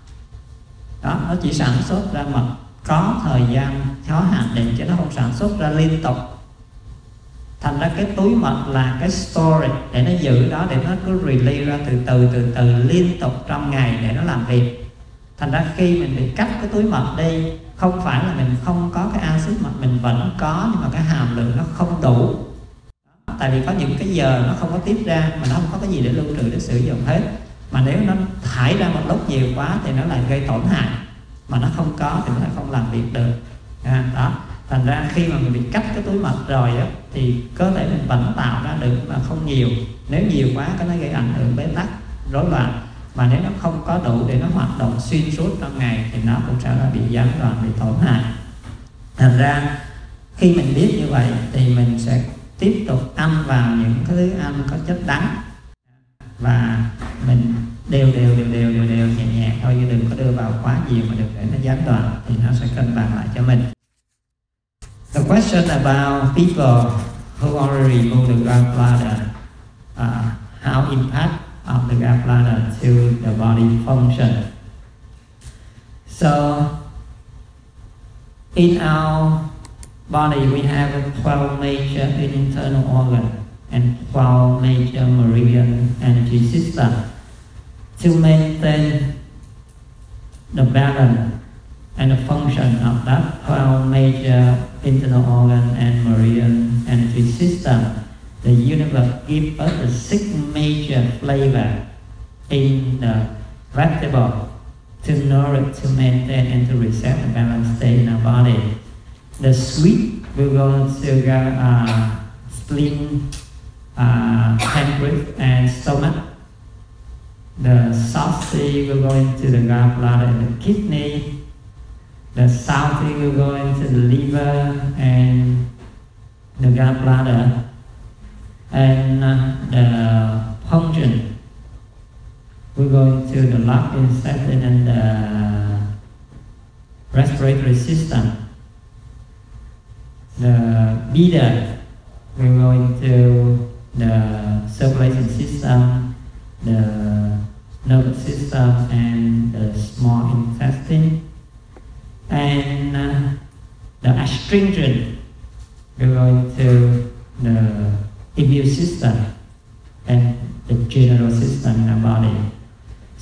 Đó, nó chỉ sản xuất ra mật có thời gian có hạn định, chứ nó không sản xuất ra liên tục. Thành ra cái túi mật là cái storage để nó giữ đó, để nó cứ release ra từ từ từ từ liên tục trong ngày để nó làm việc. Thành ra khi mình bị cắt cái túi mật đi, không phải là mình không có cái axit mật, mình vẫn có, nhưng mà cái hàm lượng nó không đủ. Tại vì có những cái giờ nó không có tiết ra, mà nó không có cái gì để lưu trữ để sử dụng hết. Mà nếu nó thải ra một lúc nhiều quá thì nó lại gây tổn hại, mà nó không có thì nó lại không làm việc được. À, đó. Thành ra khi mà mình bị cắt cái túi mật rồi á, thì cơ thể mình vẫn tạo ra được mà không nhiều. Nếu nhiều quá cái nó gây ảnh hưởng bế tắc, rối loạn. Mà nếu nó không có đủ để nó hoạt động xuyên suốt trong ngày thì nó cũng sẽ là bị gián đoạn, bị tổn hại. Thành ra khi mình biết như vậy thì mình sẽ tiếp tục ăn vào những cái thứ ăn có chất đắng, và mình đều đều đều đều đều đều nhẹ nhẹ thôi, chứ đừng có đưa vào quá nhiều mà đừng để nó gián đoạn, thì nó sẽ cân bằng lại cho mình. The question about people who already remove the gallbladder, uh, how impact of the gallbladder to the body function. So in our body we have twelve major internal organs and twelve major meridian energy systems. To maintain the balance and the function of that twelve major internal organ and meridian energy system, the universe gives us the six major flavor in the vegetable to nourish, to maintain, and to reset the balanced state in our body. The sweet will go to uh, spleen, uh, pancreas, and stomach. The salty will go into the gallbladder and the kidney. The salty will go into the liver and the gallbladder. And uh, the pungent will go into the large intestine and the respiratory system. The bitter will go into the circulation system, the nervous system, and the small intestine. And uh, the astringent will go into the immune system and the general system in our body.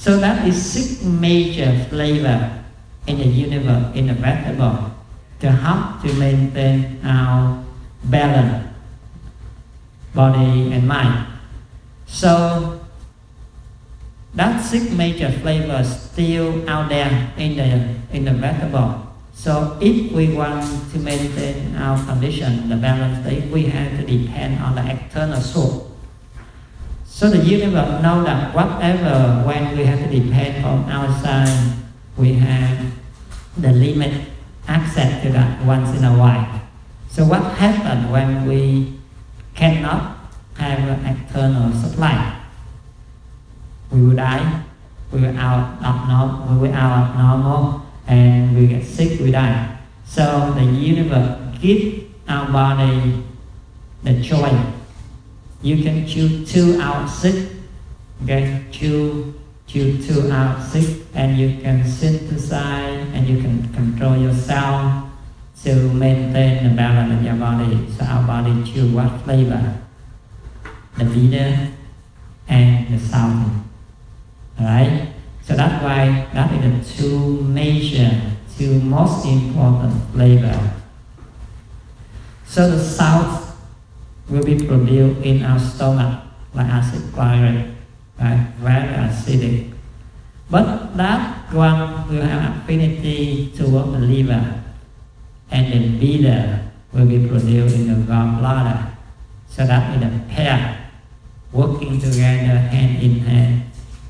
So that is six major flavor in the universe, in the vegetable, to help to maintain our balance, body and mind. So that six major flavors still out there in the in the vegetable. So if we want to maintain our condition, the balance state, we have to depend on the external source. So the universe knows that whatever, when we have to depend on outside, we have the limit access to that once in a while. So what happens when we cannot have an external supply? We will die, we will out of normal, we will out of normal, and we get sick, we die. So the universe gives our body the choice. You can choose two hours sick, okay? Choose, choose two hours sick, and you can synthesize and you can control yourself to maintain the balance in your body. So our body choose what flavor? The bitter and the salty. Alright? So that's why that is the two major, two most important flavor. So the salt will be produced in our stomach like acid chloride, right? Very acidic. But that one will have affinity toward the liver, and the bitter will be produced in the gallbladder. So that is a pair working together hand in hand.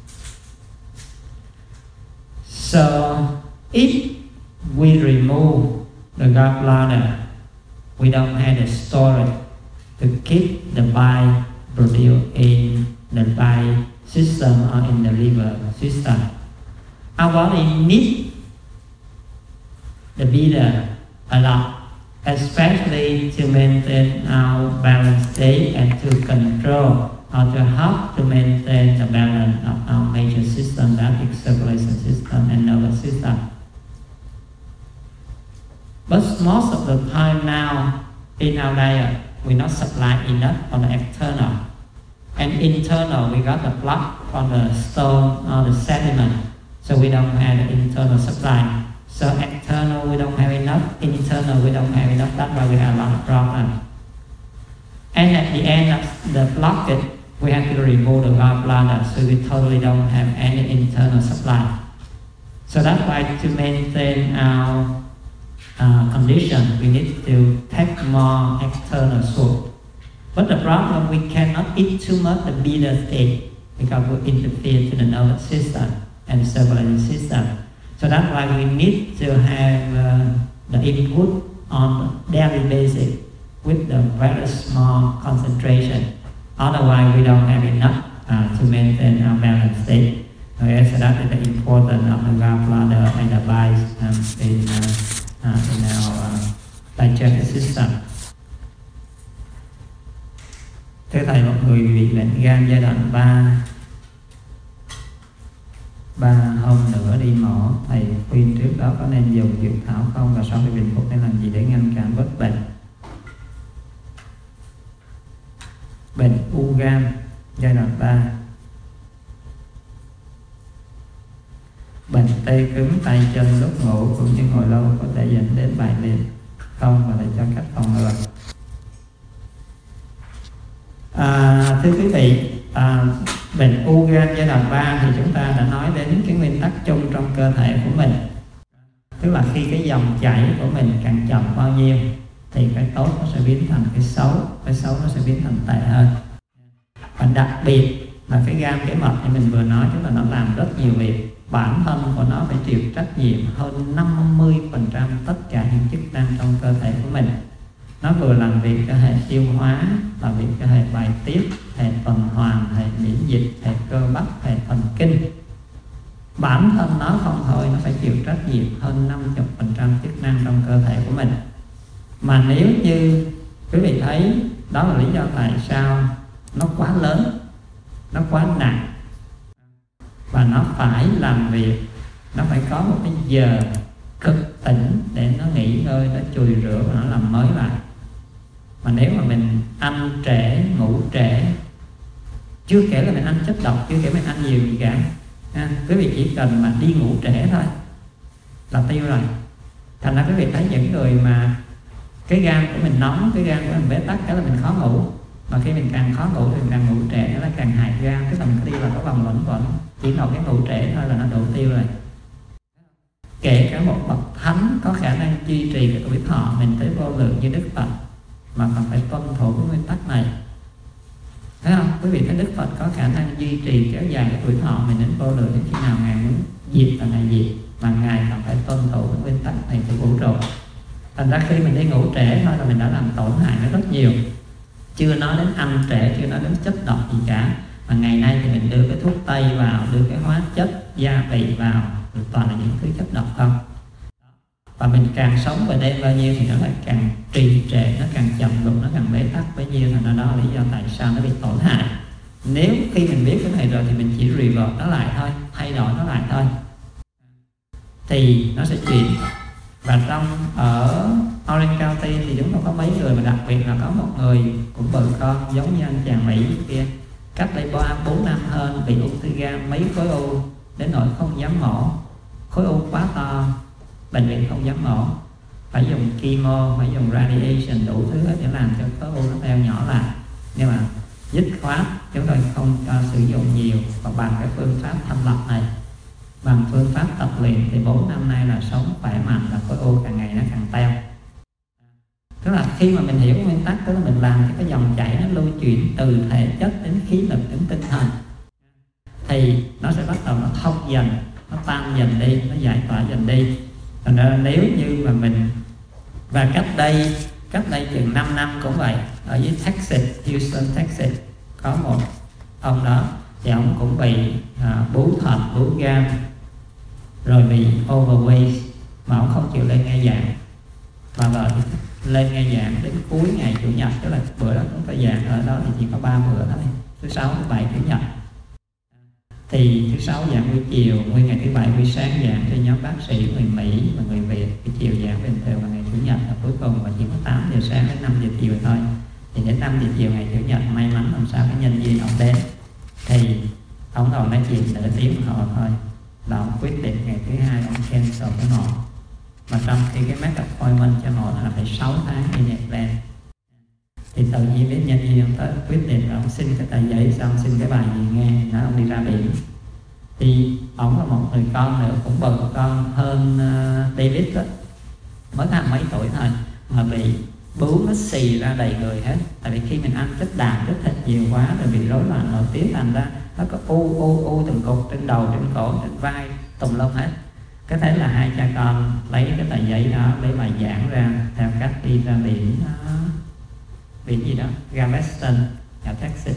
So if we remove the gallbladder, we don't have the storage to keep the bile produced in the bile system or in the liver system. Our body needs the bitter a lot, especially to maintain our balanced state and to control or to help to maintain the balance of our major system, that is circulation system and nervous system. But most of the time now in our diet, we not supply enough from the external. And internal, we got the block from the stone or the sediment, so we don't have the internal supply. So external, we don't have enough. Internal, we don't have enough. That's why we have a lot of problems. And at the end of the blockage, we have to remove the gallbladder, so we totally don't have any internal supply. So that's why to maintain our uh, condition, we need to take more external source. But the problem, we cannot eat too much the bitter state because we interfere to the nervous system and circulatory system. So that's why we need to have uh, the input on a daily basis with the very small concentration. Otherwise, we don't have enough uh, to maintain our balanced state. Okay, so that is the importance of the gallbladder and the bile um, in, uh, uh, in our uh, digestive system. Thưa Thầy, một người bị bệnh gan giai đoạn ba, ba hôm nữa đi mổ, Thầy khuyên trước đó có nên dùng dược thảo không, và sau khi bình phục nên làm gì để ngăn cản bớt bệnh? Bệnh u gan giai đoạn ba, bệnh tê cứng tay chân lúc ngủ cũng như ngồi lâu có thể dẫn đến bại liệt không, và Thầy cho cách phòng ngừa. À, thưa quý vị, à, bệnh u gan giai đoạn ba thì chúng ta đã nói đến cái nguyên tắc chung trong cơ thể của mình. Tức là khi cái dòng chảy của mình càng chậm bao nhiêu thì cái tốt nó sẽ biến thành cái xấu, cái xấu nó sẽ biến thành tệ hơn. Và đặc biệt là cái gan cái mật như mình vừa nói, chúng ta nó làm rất nhiều việc. Bản thân của nó phải chịu trách nhiệm hơn năm mươi phần trăm tất cả những chức năng trong cơ thể của mình. Nó vừa làm việc cho hệ tiêu hóa, làm việc cho hệ bài tiết, hệ tuần hoàn, hệ miễn dịch, hệ cơ bắp, hệ thần kinh. Bản thân nó không thôi, nó phải chịu trách nhiệm hơn năm mươi phần trăm chức năng trong cơ thể của mình. Mà nếu như quý vị thấy, đó là lý do tại sao nó quá lớn, nó quá nặng, và nó phải làm việc, nó phải có một cái giờ cực tỉnh để nó nghỉ ngơi, nó chùi rửa và nó làm mới lại. Mà nếu mà mình ăn trễ, ngủ trễ, chưa kể là mình ăn chất độc, chưa kể mình ăn nhiều gì cả, À, quý vị chỉ cần mà đi ngủ trễ thôi là tiêu rồi. Thành ra quý vị thấy những người mà cái gan của mình nóng, cái gan của mình bế tắc, cái là mình khó ngủ. Mà khi mình càng khó ngủ thì mình càng ngủ trễ, nó càng hại gan. Cái mình đi là có vòng luẩn quẩn, chỉ một cái ngủ trễ thôi là nó đủ tiêu rồi. Kể cả một bậc thánh có khả năng duy trì cái tuổi thọ mình tới vô lượng như Đức Phật mà còn phải tuân thủ cái nguyên tắc này, thấy không? Quý vị thấy Đức Phật có khả năng duy trì kéo dài cái tuổi thọ mình đến vô lượng đến khi nào Ngài muốn diệt là Ngài diệt, mà Ngài còn phải tuân thủ cái nguyên tắc này của vũ trụ. Thành ra khi mình đi ngủ trễ thôi là mình đã làm tổn hại nó rất nhiều. Chưa nói đến ăn trễ, chưa nói đến chất độc gì cả. Mà ngày nay thì mình đưa cái thuốc tây vào, đưa cái hóa chất gia vị vào, toàn là những thứ chất độc không. Và mình càng sống về đêm bao nhiêu thì nó lại càng trì trệ, nó càng chậm lục, nó càng bế tắc bấy nhiêu. Thành ra đó là lý do tại sao nó bị tổn hại. Nếu khi mình biết cái này rồi thì mình chỉ revert nó lại thôi, thay đổi nó lại thôi, thì nó sẽ chuyển. Và trong ở Orange County thì chúng tôi có mấy người, mà đặc biệt là có một người cũng bự con giống như anh chàng Mỹ kia, cách đây ba bốn năm hơn, bị ung thư gan, mấy khối u đến nỗi không dám mổ, khối u quá to, bệnh viện không dám mổ, phải dùng chemo, phải dùng radiation, đủ thứ hết để làm cho khối u nó teo nhỏ lại. Nhưng mà dứt khoát chúng tôi không cho sử dụng nhiều, và bằng cái phương pháp thanh lọc này, bằng phương pháp tập luyện thì bốn năm nay là sống khỏe mạnh, và khối u càng ngày nó càng teo. Tức là khi mà mình hiểu nguyên tắc, tức là mình làm cho cái dòng chảy nó lưu chuyển từ thể chất đến khí lực đến tinh thần, thì nó sẽ bắt đầu nó thông dần, nó tan dần đi, nó giải tỏa dần đi. Thành ra nếu như mà mình, và cách đây cách đây chừng năm năm cũng vậy, ở dưới Texas, Houston, Texas, có một ông đó thì ông cũng bị à, bú thận, bú gan, rồi bị overweight, mà ông không chịu lên nghe giảng. Và vợ thì lên nghe giảng đến cuối ngày Chủ nhật, tức là bữa đó cũng phải giảng ở đó thì chỉ có ba bữa thôi, thứ sáu, thứ bảy, chủ nhật. Thì thứ sáu giảng buổi chiều, nguyên ngày thứ bảy buổi sáng giảng cho nhóm bác sĩ người Mỹ và người Việt, cái chiều giảng bình thường, và ngày Chủ nhật là cuối cùng, và chỉ có tám giờ sáng đến năm giờ chiều thôi. Thì đến năm giờ chiều ngày Chủ nhật may mắn làm sao cái nhân viên ông đến, thì ông còn nói chuyện nửa tiếng họ thôi là ông quyết định ngày thứ hai ông cancel cái ngọn. Mà trong khi cái make appointment cho ngọn là phải sáu tháng đi Nhật Bản. Thì tự nhiên đến nhân viên ông tới quyết định là ông xin cái tờ giấy, xong xin cái bài gì nghe, nói ông đi ra biển. Thì ông có một người con nữa cũng bự con hơn uh, David đó, mới hai mấy tuổi thôi, mà bị bướu nó xì ra đầy người hết. Tại vì khi mình ăn chất đạm, chất thịt nhiều quá rồi bị rối loạn nội tiết, thành ra nó có u u u từng cục trên đầu, trên cổ, trên vai, tùm lum hết. Cái thế là hai cha con lấy cái tờ giấy đó, lấy bài giảng ra theo cách đi ra biển uh, biển gì đó, Galveston ở Texas.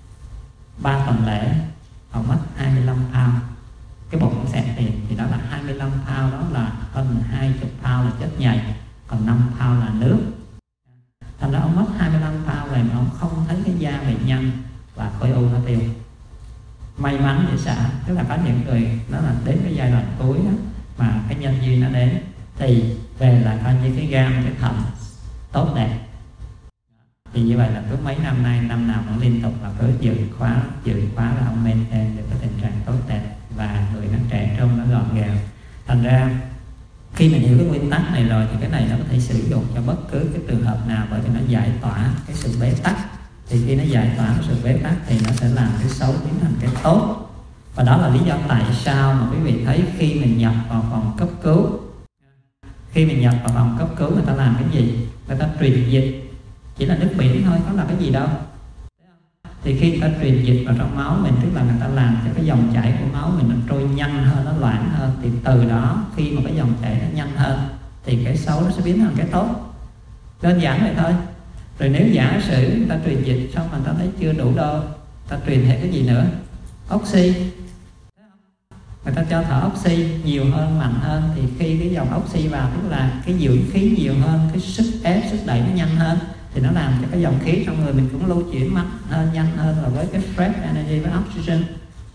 Ba tuần lễ họ mất hai mươi lăm pound. Cái bụng cũng xẹt tiền, thì đó là hai mươi lăm pound, đó là hơn hai mươi pound là chất nhầy, còn năm pound là nước. Thành ra ông mất hai mươi lăm pound này mà ông không thấy cái da bệnh nhân và khối u nó tiêu. May mắn vậy sao? Tức là có những người nó là đến cái giai đoạn cuối đó, mà cái nhân duyên nó đến thì về là coi như cái gan, cái thận tốt đẹp. Thì như vậy là cứ mấy năm nay, năm nào cũng liên tục là cứ dự khóa, dự khóa là ông maintain được cái tình trạng tốt đẹp, và người nó trẻ trung, nó gọn gàng. Thành ra khi mình hiểu cái nguyên tắc này rồi thì cái này nó có thể sử dụng cho bất cứ cái trường hợp nào, bởi vì nó giải tỏa cái sự bế tắc. Thì khi nó giải tỏa cái sự bế tắc thì nó sẽ làm cái xấu biến thành cái tốt. Và đó là lý do tại sao mà quý vị thấy khi mình nhập vào phòng cấp cứu, khi mình nhập vào phòng cấp cứu người ta làm cái gì? Người ta truyền dịch, chỉ là nước biển thôi, có là cái gì đâu. Thì khi người ta truyền dịch vào trong máu mình, tức là người ta làm cho cái dòng chảy của máu mình nó trôi nhanh hơn, nó loãng hơn. Thì từ đó khi mà cái dòng chảy nó nhanh hơn thì cái xấu nó sẽ biến thành cái tốt. Đơn giản vậy thôi. Rồi nếu giả sử người ta truyền dịch xong mà người ta thấy chưa đủ đô, ta truyền thêm cái gì nữa? Oxy. Người ta cho thở oxy nhiều hơn, mạnh hơn, thì khi cái dòng oxy vào, tức là cái dưỡng khí nhiều hơn, cái sức ép, sức đẩy nó nhanh hơn, thì nó làm cho cái dòng khí trong người mình cũng lưu chuyển mạnh hơn, nhanh hơn, và với cái fresh energy, với oxygen.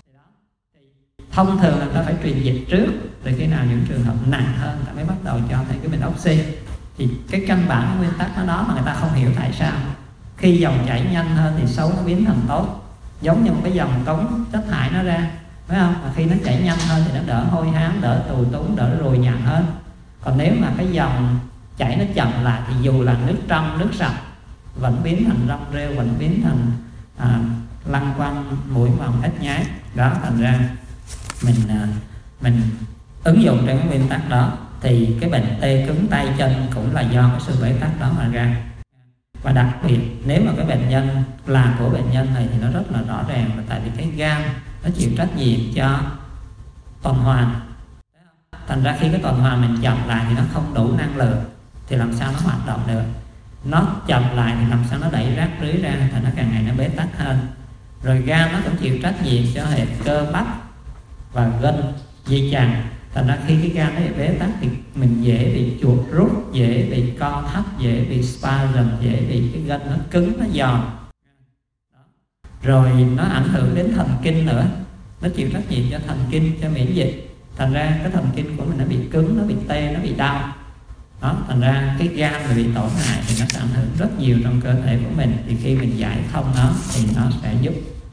Thông thường là ta phải truyền dịch trước, rồi khi nào những trường hợp nặng hơn ta mới bắt đầu cho thêm cái bình oxy. Thì cái căn bản nguyên tắc nó đó mà người ta không hiểu tại sao khi dòng chảy nhanh hơn thì xấu nó biến thành tốt. Giống như một cái dòng cống chất thải nó ra, phải không? Mà khi nó chảy nhanh hơn thì nó đỡ hôi hám, đỡ tù túng, đỡ ruồi nhặng hơn. Còn nếu mà cái dòng chảy nó chậm lại thì dù là nước trong, nước sạch vẫn biến thành rong rêu, vẫn biến thành à, lăng quăng, mũi mòng, ếch nhái. Đó, thành ra mình à, mình ứng dụng trên cái nguyên tắc đó thì cái bệnh tê cứng tay chân cũng là do cái sự bế tắc đó mà ra. Và đặc biệt nếu mà cái bệnh nhân là của bệnh nhân này thì nó rất là rõ ràng, là tại vì cái gan nó chịu trách nhiệm cho tuần hoàn. Thành ra khi cái tuần hoàn mình chậm lại thì nó không đủ năng lượng thì làm sao nó hoạt động được. Nó chậm lại thì làm sao nó đẩy rác rưới ra, thì nó càng ngày nó bế tắc hơn. Rồi gan nó cũng chịu trách nhiệm cho hệ cơ bắp và gân dây chằng. Thành ra khi cái gan nó bị bế tắc thì mình dễ bị chuột rút, dễ bị co thắt, dễ bị spasm, dễ bị cái gân nó cứng, nó giòn. Rồi nó ảnh hưởng đến thần kinh nữa, nó chịu trách nhiệm cho thần kinh, cho miễn dịch. Thành ra cái thần kinh của mình nó bị cứng, nó bị tê, nó bị đau. Đó, thành ra cái gan mà bị tổn hại thì nó sẽ ảnh hưởng rất nhiều trong cơ thể của mình. Thì khi mình giải thông nó thì nó sẽ giúp.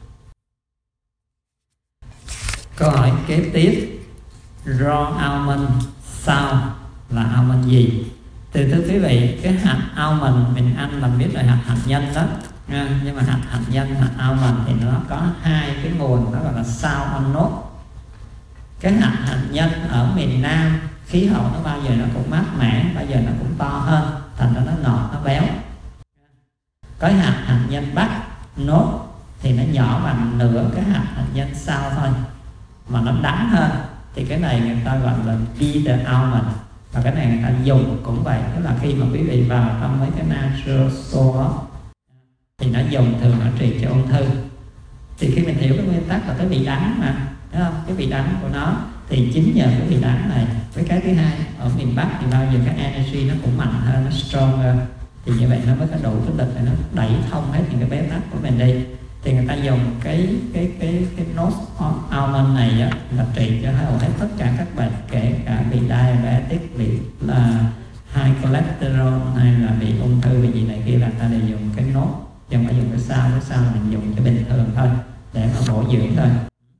Câu hỏi kế tiếp, raw almond sao là almond gì? Thì thưa quý vị, cái hạt almond mình ăn làm biết là hạt hạt nhân đó. Nhưng mà hạt hạt nhân, hạt almond thì nó có hai cái nguồn, nó gọi là sao on nốt. Cái hạt hạt nhân ở miền Nam khí hậu nó bao giờ nó cũng mát mẻ, bao giờ nó cũng to hơn, thành ra nó ngọt, nó béo. Cái hạt hạt nhân Bắc nốt thì nó nhỏ bằng nửa cái hạt hạt nhân South thôi, mà nó đắng hơn. Thì cái này người ta gọi là bitter almond. Và cái này người ta dùng cũng vậy, tức là khi mà quý vị vào trong mấy cái natural store thì nó dùng thường nó trị cho ung thư. Thì khi mình hiểu cái nguyên tắc là cái vị đắng mà, đúng không? Cái vị đắng của nó thì chính nhờ cái vị đắng này với cái thứ hai ở miền Bắc thì bao giờ cái energy nó cũng mạnh hơn, nó stronger, thì như vậy nó mới có đủ cái lực để nó đẩy thông hết những cái bế tắc của mình đi. Thì người ta dùng cái cái cái cái nốt almond này á là trị cho hầu hết tất cả các bệnh, kể cả bị diabetic, bị là high cholesterol hay là bị ung thư, bị gì này kia, là ta đều dùng cái nốt, chứ không phải dùng cái sao. Cái sao mình dùng cho bình thường thôi để mà bổ dưỡng thôi.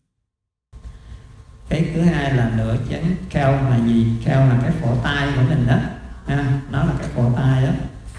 Cái thứ hai là nửa chén keo là gì? Keo là cái phổi tai của mình đó, à, nó là cái phổi tai đó.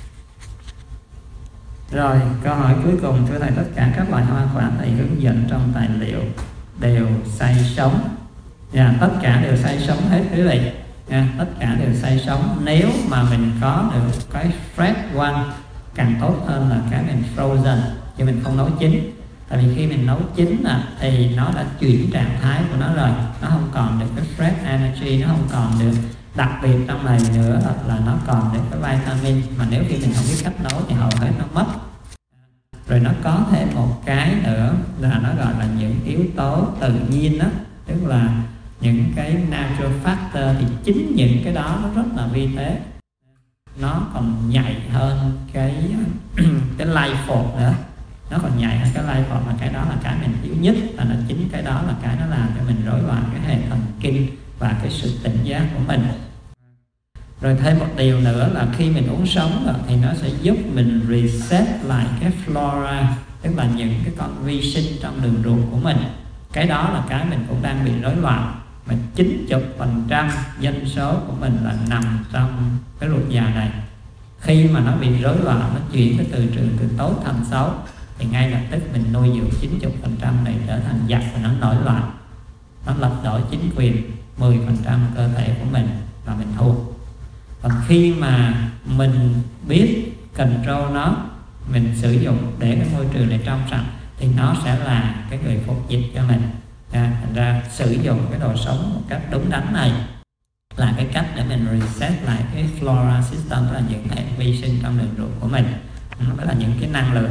Rồi câu hỏi cuối cùng, thưa thầy, tất cả các loại hoa quả thầy hướng dẫn trong tài liệu đều xay sống, yeah, tất cả đều xay sống hết quý vị, yeah, tất cả đều xay sống. Nếu mà mình có được cái fresh one càng tốt hơn là cái mình frozen, chứ mình không nấu chín. Tại vì khi mình nấu chín à, thì nó đã chuyển trạng thái của nó rồi, nó không còn được cái fresh energy, nó không còn được đặc biệt trong này nữa, là nó còn được cái vitamin mà nếu khi mình không biết cách nấu thì hầu hết nó mất. Rồi nó có thêm một cái nữa là nó gọi là những yếu tố tự nhiên đó, tức là những cái natural factor, thì chính những cái đó nó rất là vi tế, nó còn nhạy hơn cái cái life force nữa, nó còn nhạy hơn cái life force, mà cái đó là cái mình yếu nhất, là nó chính cái đó là cái nó làm cho mình rối loạn cái hệ thần kinh và cái sự tỉnh giác của mình. Rồi thêm một điều nữa là khi mình uống sống rồi, thì nó sẽ giúp mình reset lại cái flora, tức là những cái con vi sinh trong đường ruột của mình. Cái đó là cái mình cũng đang bị rối loạn, mà chín mươi phần trăm dân số của mình là nằm trong cái ruột già này. Khi mà nó bị rối loạn, nó chuyển cái từ trường từ tốt thành xấu, thì ngay lập tức mình nuôi dưỡng chín mươi phần trăm này trở thành giặc và nó nổi loạn, nó lật đổ chính quyền mười phần trăm cơ thể của mình và mình thua. Còn khi mà mình biết control nó, mình sử dụng để cái môi trường này trong sạch, thì nó sẽ là cái người phục dịch cho mình. À, thành ra sử dụng cái đồ sống một cách đúng đắn này là cái cách để mình reset lại cái flora system, tức là những hệ vi sinh trong đường ruột của mình. Nó phải là những cái năng lượng.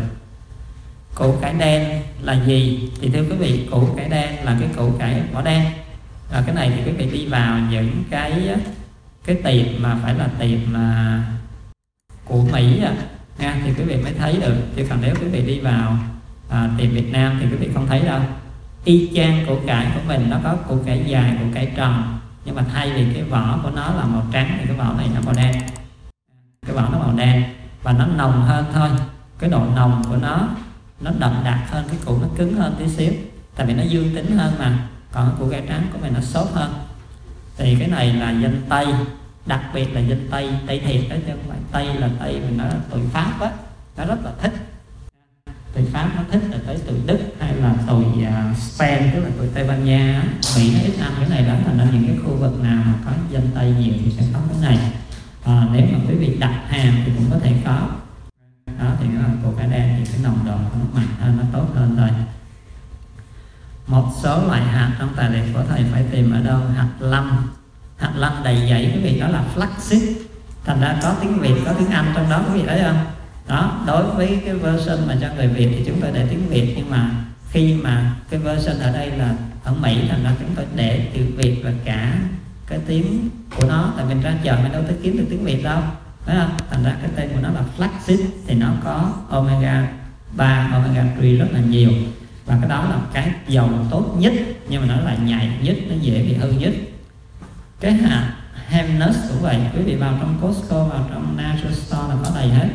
Củ cải đen là gì? Thì thưa quý vị, củ cải đen là cái củ cải vỏ đen. Và cái này thì quý vị đi vào những cái cái tiệm mà phải là tiệm mà của Mỹ à, nha, thì quý vị mới thấy được. Chứ còn nếu quý vị đi vào à, tiệm Việt Nam thì quý vị không thấy đâu. Y chang củ cải của mình, nó có củ cải dài, củ cải tròn, nhưng mà thay vì cái vỏ của nó là màu trắng thì cái vỏ này là màu đen. Cái vỏ nó màu đen và nó nồng hơn thôi. Cái độ nồng của nó nó đậm đặc hơn, cái củ nó cứng hơn tí xíu, tại vì nó dương tính hơn mà. còn củ cải trắng của mình nó sốt hơn. Thì cái này là danh Tây, đặc biệt là danh Tây, Tây thiệt đó chứ không phải Tây là Tây mình nói là tụi Pháp á, nó rất là thích. Tụi Pháp nó thích là tới tụi Đức hay là tụi uh, Spain, tức là tụi Tây Ban Nha, Mỹ nó ít ăn cái này lắm, thành ra những cái khu vực nào mà có danh Tây nhiều thì sẽ có cái này. À, nếu mà quý vị đặt hàng thì cũng có thể có. Đó thì nó là củ cải đen thì cái nồng độ nó mạnh hơn, nó tốt hơn rồi. Một số loại hạt trong tài liệu của thầy phải tìm ở đâu? Hạt lanh, hạt lanh đầy dãy quý vị, đó là flaxseed. Thành ra có tiếng Việt, có tiếng Anh trong đó quý vị thấy không? Đó, đối với cái version mà cho người Việt thì chúng tôi để tiếng Việt, nhưng mà khi mà cái version ở đây là ở Mỹ, thành ra chúng tôi để chữ Việt và cả cái tiếng của nó, tại mình ra chợ mình đâu tới kiếm được tiếng Việt đâu, phải không? Thành ra cái tên của nó là flaxseed, thì nó có omega ba, omega ba rất là nhiều, và cái đó là cái dầu tốt nhất, nhưng mà nó là nhạy nhất, nó dễ bị hư nhất. Cái hạt hemp nuts cũng vậy, quý vị vào trong Costco, vào trong Natural Store là có đầy hết.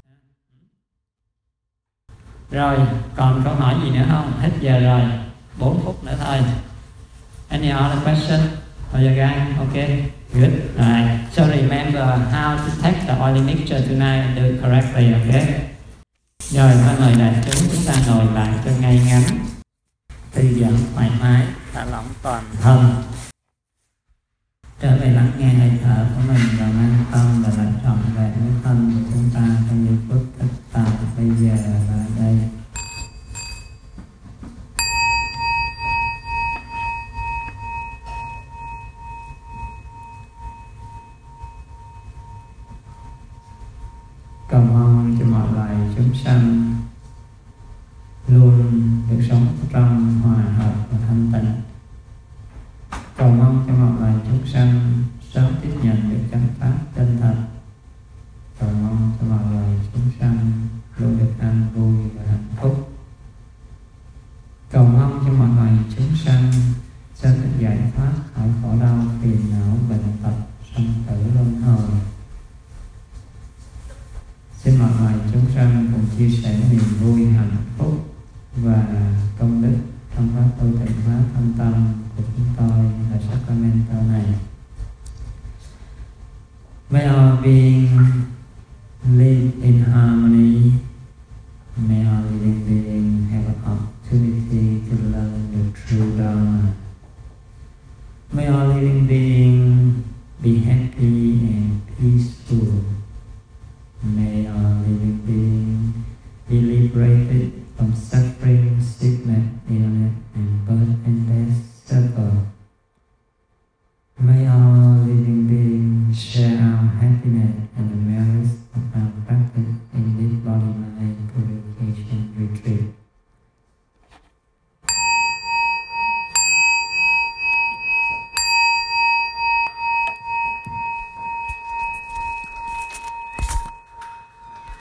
Rồi, còn câu hỏi gì nữa không? Hết giờ rồi, bốn phút nữa thôi. Any other question for you guys? Okay, good. Right. So remember how to take the oily mixture tonight and do it correctly, okay? Rồi, ta mời đại chúng chúng ta ngồi lại cho ngay ngắn, thư giãn thoải mái, thả lỏng toàn thân, trở về lắng nghe hơi thở của mình và mang tâm và lại trọn vẹn với thân của chúng ta trong giây phút thực tại bây giờ và ở đây. Cầu mong cho mọi loài chúng sanh luôn được sống trong hòa hợp và thanh tịnh. Cầu mong cho mọi loài chúng sanh sớm tiếp nhận được chánh pháp chân thật. Cầu mong cho mọi loài chúng sanh luôn được an vui và hạnh phúc. Cầu mong cho mọi loài chúng sanh sớm được giải thoát khỏi khổ đau, phiền não, bệnh tật, sanh tử luân hồi. Xin mọi loài chúng sanh cùng chia sẻ niềm vui, hạnh phúc và công đức trong pháp tu tịnh hóa thâm tâm của chúng tôi là Sacramento này. May our being